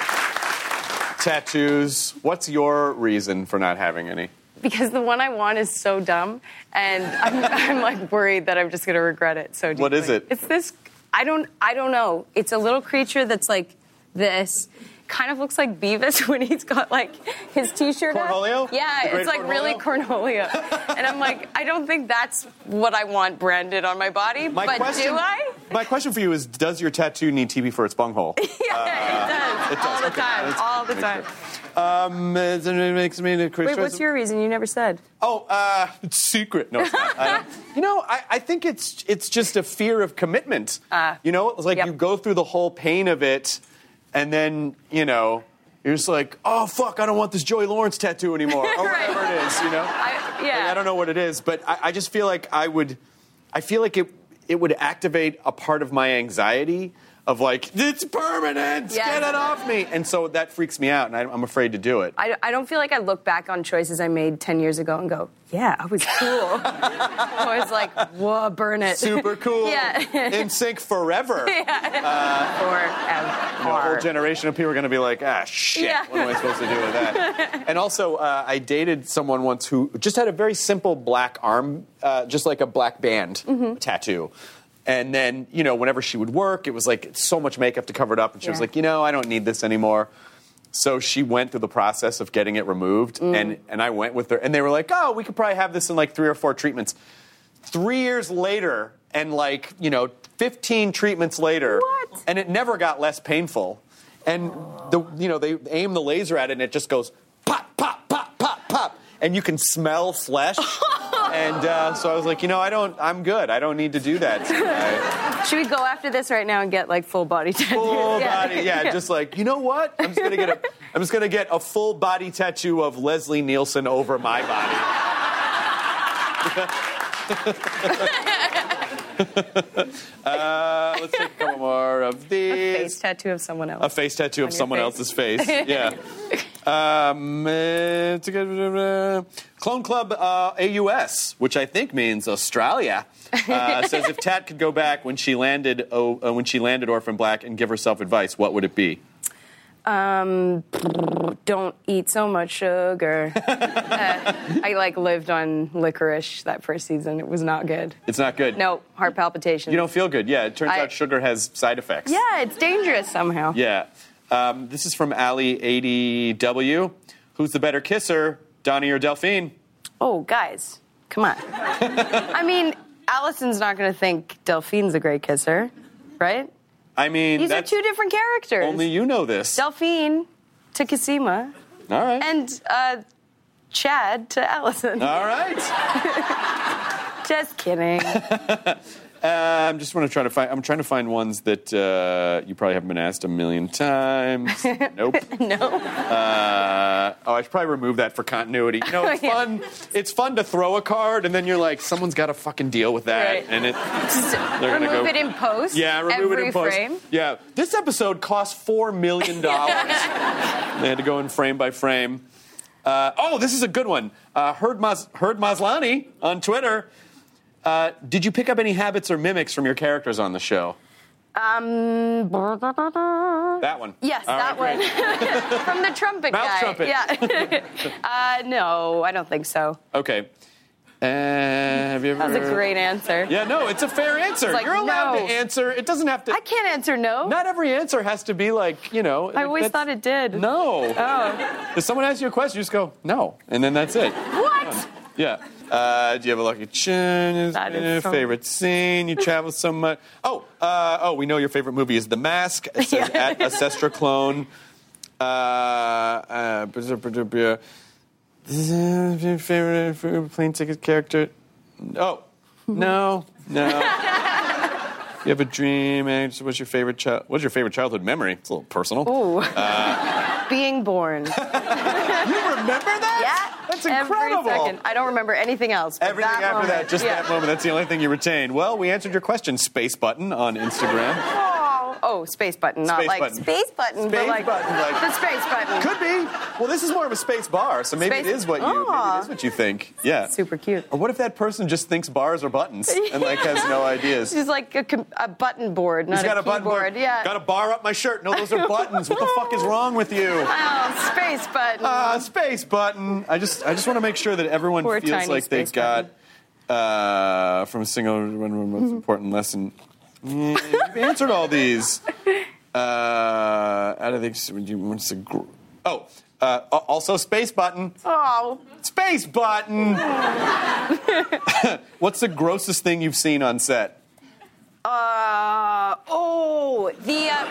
any tattoos. What's your reason for not having any? Because the one I want is so dumb, and I'm, I'm like worried that I'm just going to regret it so deeply. What is it? It's this, I don't, I don't know. It's a little creature that's like this. Kind of looks like Beavis when he's got like his T-shirt on. Cornholio? Yeah, The great it's like Cornholio? really Cornholio. And I'm like, I don't think that's what I want branded on my body, My but question, do I? my question for you is, does your tattoo need T V for its bunghole? yeah, Uh, it does. it does. All the Okay. time. That's- All the time. Um, it makes me a Wait, what's your reason? You never said. Oh, uh, it's secret. No, it's not. I don't, you know, I, I think it's it's just a fear of commitment. Uh, you know, it's like yep. you go through the whole pain of it, and then, you know, you're just like, oh, fuck, I don't want this Joey Lawrence tattoo anymore, or Right. whatever it is, you know? I, yeah. Like, I don't know what it is, but I, I just feel like I would, I feel like it, it would activate a part of my anxiety of like, it's permanent, Yes. get it off me. And so that freaks me out, and I, I'm afraid to do it. I, I don't feel like I look back on choices I made ten years ago and go, yeah, I was cool. I was like, whoa, burn it. Super cool. Yeah. In sync forever. Yeah. Uh, you know, a whole generation of people are going to be like, ah, shit, Yeah. what am I supposed to do with that? And also, uh, I dated someone once who just had a very simple black arm, uh, just like a black band Mm-hmm. tattoo. And then, you know, whenever she would work, it was like so much makeup to cover it up. And she was Yeah. like, you know, I don't need this anymore. So she went through the process of getting it removed. Mm. And, and I went with her. And they were like, oh, we could probably have this in like three or four treatments. Three years later, and like, you know, fifteen treatments later. What? And it never got less painful. And, the you know, they aim the laser at it and it just goes pop, pop, pop, pop, pop. And you can smell flesh. And uh, so I was like, you know, I don't, I'm good. I don't need to do that. I, Should we go after this right now and get like full body tattoos? full Yeah. body, yeah, just like, you know what? I'm just gonna get a, I'm just gonna get a full body tattoo of Leslie Nielsen over my body. uh, let's take a couple more of these. Face tattoo of someone else. A face tattoo On of your someone face. else's face. Yeah. Um, uh, to get- uh, Clone Club uh, A U S, which I think means Australia, uh, says if Tat could go back when she landed oh, uh, when she landed Orphan Black and give herself advice, what would it be? Um, don't eat so much sugar. uh, I like lived on licorice that first season. It was not good. It's not good. No, heart palpitations. You don't feel good. Yeah, it turns I- out sugar has side effects. Yeah, it's dangerous somehow. Yeah. Um, this is from Ali eighty W. Who's the better kisser, Donnie or Delphine? Oh, guys, come on. I mean, Allison's not going to think Delphine's a great kisser, right? I mean, These are that's two different characters. only you know this. Delphine to Cosima. All right. And uh, Chad to Allison. All right. Just kidding. Uh, I'm just want to try to find. I'm trying to find ones that uh, you probably haven't been asked a million times. Nope. No. Uh, oh, I should probably remove that for continuity. You know, it's Yeah. fun. It's fun to throw a card, and then you're like, someo's got to fucking deal with that, Right. and it. Just They're gonna remove go- it in post. Yeah, remove every it in post. frame. Yeah, this episode cost four million dollars. They had to go in frame by frame. Uh, oh, this is a good one. Uh, Herd, Mas- Herd Maslani on Twitter. Uh, did you pick up any habits or mimics from your characters on the show? Um. That one. Yes, All that right, one. From the trumpet Mouth guy. trumpet. Yeah. uh, no, I don't think so. Okay. Uh, have you ever? That was a great answer. Yeah, no, it's a fair answer. It's like, You're allowed no. to answer. It doesn't have to. I can't answer no. Not every answer has to be like, you know. I always thought it did. No. Oh. If someone asks you a question, you just go, no. And then that's it. What? Yeah. Uh, do you have a lucky chin? That is so- Favorite scene? You travel so much. Oh, uh, oh, we know your favorite movie is The Mask. It says Yeah. at Ancestra Clone. Uh, uh, favorite, favorite plane ticket character? Oh, no, no. You have a dream. And what's your favorite child? What's your favorite childhood memory? It's a little personal. Ooh. Uh, Being born. you remember that? Yeah. That's incredible. Every second. I don't remember anything else. but Everything that after moment. that, just Yeah. that moment. That's the only thing you retained. Well, we answered your question, Space Button, on Instagram. Oh, oh, space button, not Space like button. space button, but Space like, button, like- the space button. Could be. Well, this is more of a space bar, so maybe Space- it is what you maybe Aw. it is what you think. Yeah. Super cute. Or what if that person just thinks bars are buttons and like has no ideas? She's like a, com- a button board, not He's got a a button keyboard. bar. Yeah. Got a bar up my shirt. No, those are buttons. What the fuck is wrong with you? Oh, space button. Uh, space button. I just I just want to make sure that everyone Poor feels tiny like they've space got uh, from a single one most important lesson. Yeah, you've answered all these. Uh, out of the would you what's the gr- oh uh, also space button. Oh. Space button. What's the grossest thing you've seen on set? Uh, Oh, the. Uh,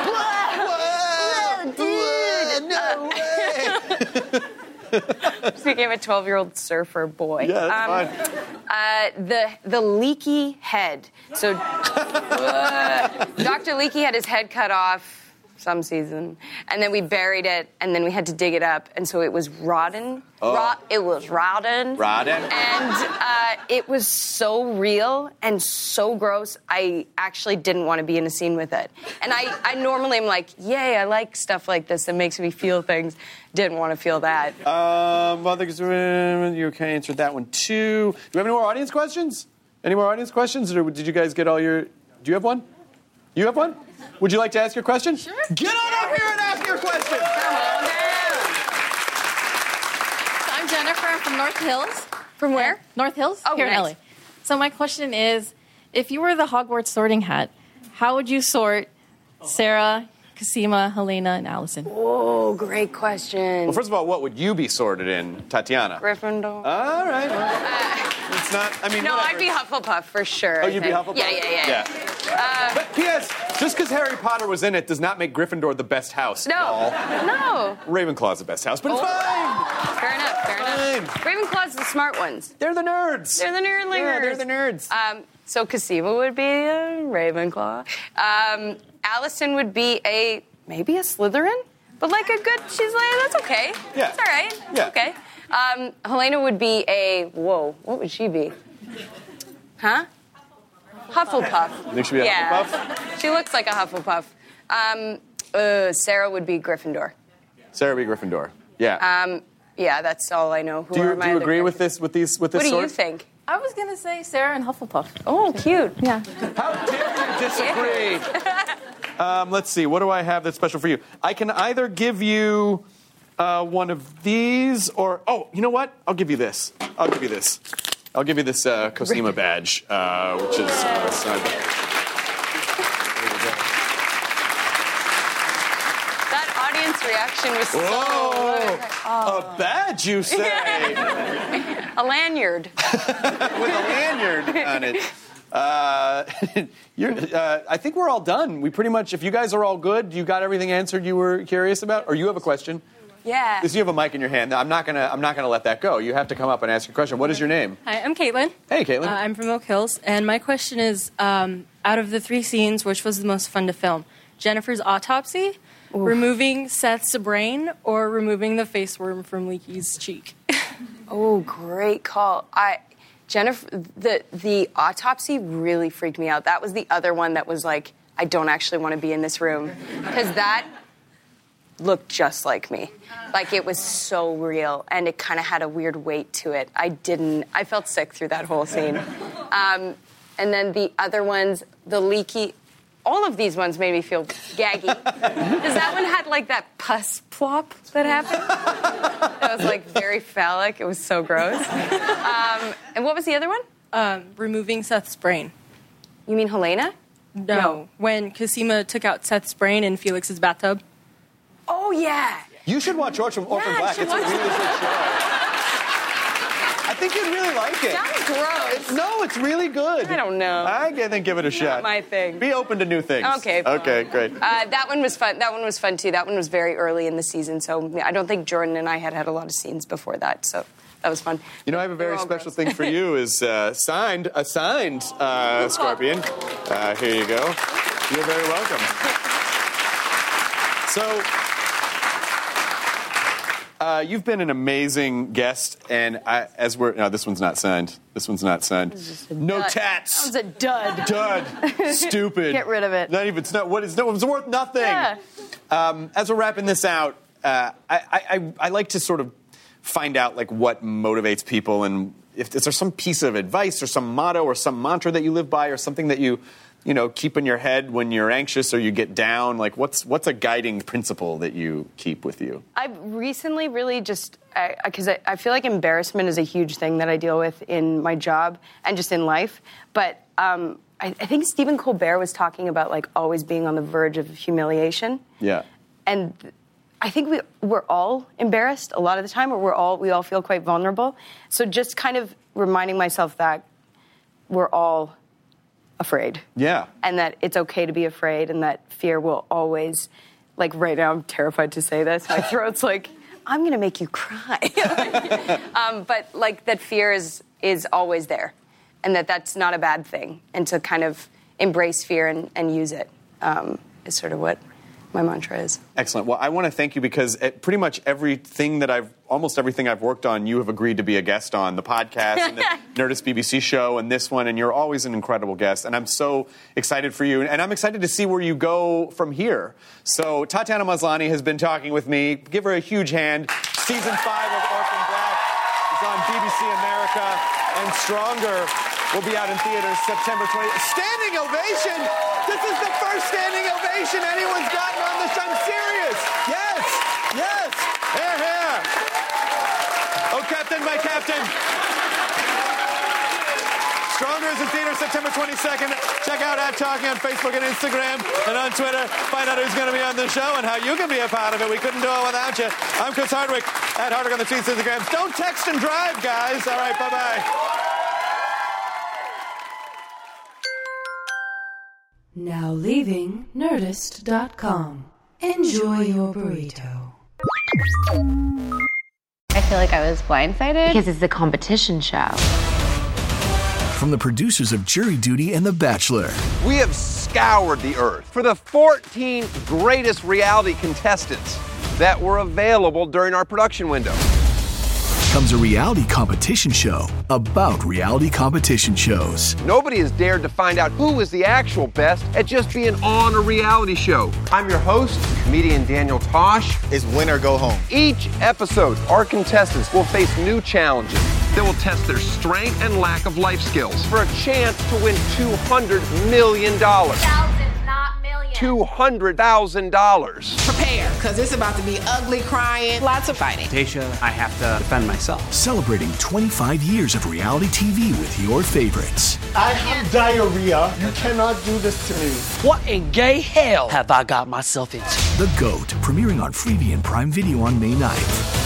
whoa, whoa, dude. No way. Speaking of a twelve-year-old surfer boy. Yeah, that's um, fine. Uh, the the leaky head. So, uh, Doctor Leaky had his head cut off some season, and then we buried it, and then we had to dig it up, and so it was rotten. Oh. Rot, it was rotten. Rotten. And uh, it was so real and so gross, I actually didn't want to be in a scene with it. And I, I normally am like, yay, I like stuff like this that makes me feel things. Didn't want to feel that. Um, well, I think you kind of answered that one, too. Do we have any more audience questions? Any more audience questions, or did you guys get all your... Do you have one? You have one? Would you like to ask your question? Sure. Get on up here and ask your question. Come on down. So I'm Jennifer. I'm from North Hills. From where? North Hills, Oh, here nice. in L A. So my question is, if you were the Hogwarts sorting hat, how would you sort Sarah, Cosima, Helena, and Allison? Oh, great question. Well, first of all, what would you be sorted in, Tatiana? Gryffindor. All right. Uh, It's not, I mean, no, whatever. I'd be Hufflepuff for sure. Oh, I you'd be think. Hufflepuff? Yeah, yeah, yeah. Yeah. But P S, just because Harry Potter was in it does not make Gryffindor the best house. No, y'all. no. Ravenclaw's the best house, but it's fine. Fair enough, fair enough. Ravenclaw's the smart ones. They're the nerds. They're the nerdlingers. Yeah, they're the nerds. Um, so Cosima would be a Ravenclaw. Um, Allison would be a, maybe a Slytherin? But like a good, she's like, that's okay. Yeah. It's all right. Yeah. Okay. Um, Helena would be a, whoa, what would she be? Huh? Hufflepuff. You think she'd be a yeah. Hufflepuff? She looks like a Hufflepuff. Um, uh, Sarah would be Gryffindor. Sarah B. Gryffindor. Yeah. Um, yeah, that's all I know. Who do you, are my do you other agree with characters? this? With these? With this What do sort? you think? I was going to say Sarah and Hufflepuff. Oh, cute. Yeah. How dare you disagree? um, let's see. What do I have that's special for you? I can either give you uh, one of these, or oh, you know what? I'll give you this. I'll give you this. I'll give you this uh, Cosima badge, uh, which is. Uh, this, uh, That audience reaction was so. Whoa! A badge, you say? A lanyard. With a lanyard on it. Uh, you're, uh, I think we're all done. We pretty much, if you guys are all good, you got everything answered you were curious about, or you have a question. Yeah. Because you have a mic in your hand. I'm not gonna. I'm not gonna let that go. You have to come up and ask your question. What is your name? Hi, I'm Caitlin. Hey, Caitlin. Uh, I'm from Oak Hills, and my question is: um, out of the three scenes, which was the most fun to film? Jennifer's autopsy, Oof. removing Seth's brain, or removing the face worm from Leaky's cheek? Oh, great call. I, Jennifer, the the autopsy really freaked me out. That was the other one that was like, I don't actually want to be in this room because that looked just like me. Like it was so real, and it kind of had a weird weight to it. I didn't. I felt sick through that whole scene. Um, and then the other ones, the leaky. All of these ones made me feel gaggy. Because that one had like that pus plop that happened. That was like very phallic. It was so gross. Um, and what was the other one? Um, removing Seth's brain. You mean Helena? No. No. When Cosima took out Seth's brain in Felix's bathtub. Oh, yeah. You should watch Orphan, Orphan Yeah, I Black. should It's a watch really good show. I think you'd really like it. Sounds gross. It's, no, it's really good. I don't know. I think give it a shot. Not my thing. Be open to new things. Okay. Fine. Okay, great. Uh, that one was fun. That one was fun too. That one was very early in the season, so I don't think Jordan and I had had a lot of scenes before that. So that was fun. You know, I have a very all special gross. thing for you. Is uh, signed a signed uh, Scorpion. Uh, here you go. You're very welcome. So. Uh, you've been an amazing guest, and I, as we're no, this one's not signed. This one's not signed. No Dud. tats. That was a dud. Dud. Stupid. Get rid of it. Not even. It's not. What is? No, it's worth nothing. Yeah. Um, as we're wrapping this out, uh, I, I, I like to sort of find out like what motivates people, and if is there some piece of advice or some motto or some mantra that you live by, or something that you. You know, keep in your head when you're anxious or you get down? Like, what's what's a guiding principle that you keep with you? I've recently really just, because I, I, I feel like embarrassment is a huge thing that I deal with in my job and just in life. But um, I, I think Stephen Colbert was talking about, like, always being on the verge of humiliation. Yeah. And I think we, we're all embarrassed a lot of the time, or we're all, we all feel quite vulnerable. So just kind of reminding myself that we're all afraid. Yeah. And that it's okay to be afraid, and that fear will always, like right now I'm terrified to say this. My throat's like, I'm going to make you cry. um, but like that fear is is always there, and that that's not a bad thing. And to kind of embrace fear and, and use it um, is sort of what my mantra is. Excellent. Well, I want to thank you because at pretty much everything that I've, almost everything I've worked on, you have agreed to be a guest on. The podcast and the Nerdist B B C show and this one, and you're always an incredible guest. And I'm so excited for you, and I'm excited to see where you go from here. So Tatiana Maslany has been talking with me. Give her a huge hand. Season five of Orphan Black is on B B C America, and Stronger will be out in theaters September twentieth. Standing ovation! This is the first standing ovation anyone's gotten on this. I'm serious. Yes, yes. Here, here. Oh, Captain, my Captain. Stronger is in theaters September twenty-second. Check out at Talking on Facebook and Instagram and on Twitter. Find out who's going to be on the show and how you can be a part of it. We couldn't do it without you. I'm Chris Hardwick at Hardwick on the tweets and Instagrams. Don't text and drive, guys. All right, bye-bye. Now leaving Nerdist dot com. Enjoy your burrito. I feel like I was blindsided because it's a competition show. From the producers of Jury Duty and The Bachelor. We have scoured the earth for the fourteen greatest reality contestants that were available during our production window. Comes a reality competition show about reality competition shows. Nobody has dared to find out who is the actual best at just being on a reality show. I'm your host, comedian Daniel Tosh. It's win or go home. Each episode, our contestants will face new challenges that will test their strength and lack of life skills for a chance to win two hundred million dollars. Thousands, not millions. two hundred thousand dollars. Prepare, because it's about to be ugly, crying, lots of fighting. Tasha, I have to defend myself. Celebrating twenty-five years of reality T V with your favorites. I have diarrhea. You cannot do this to me. What in gay hell have I got myself into? The GOAT, premiering on Freevee and Prime Video on May ninth.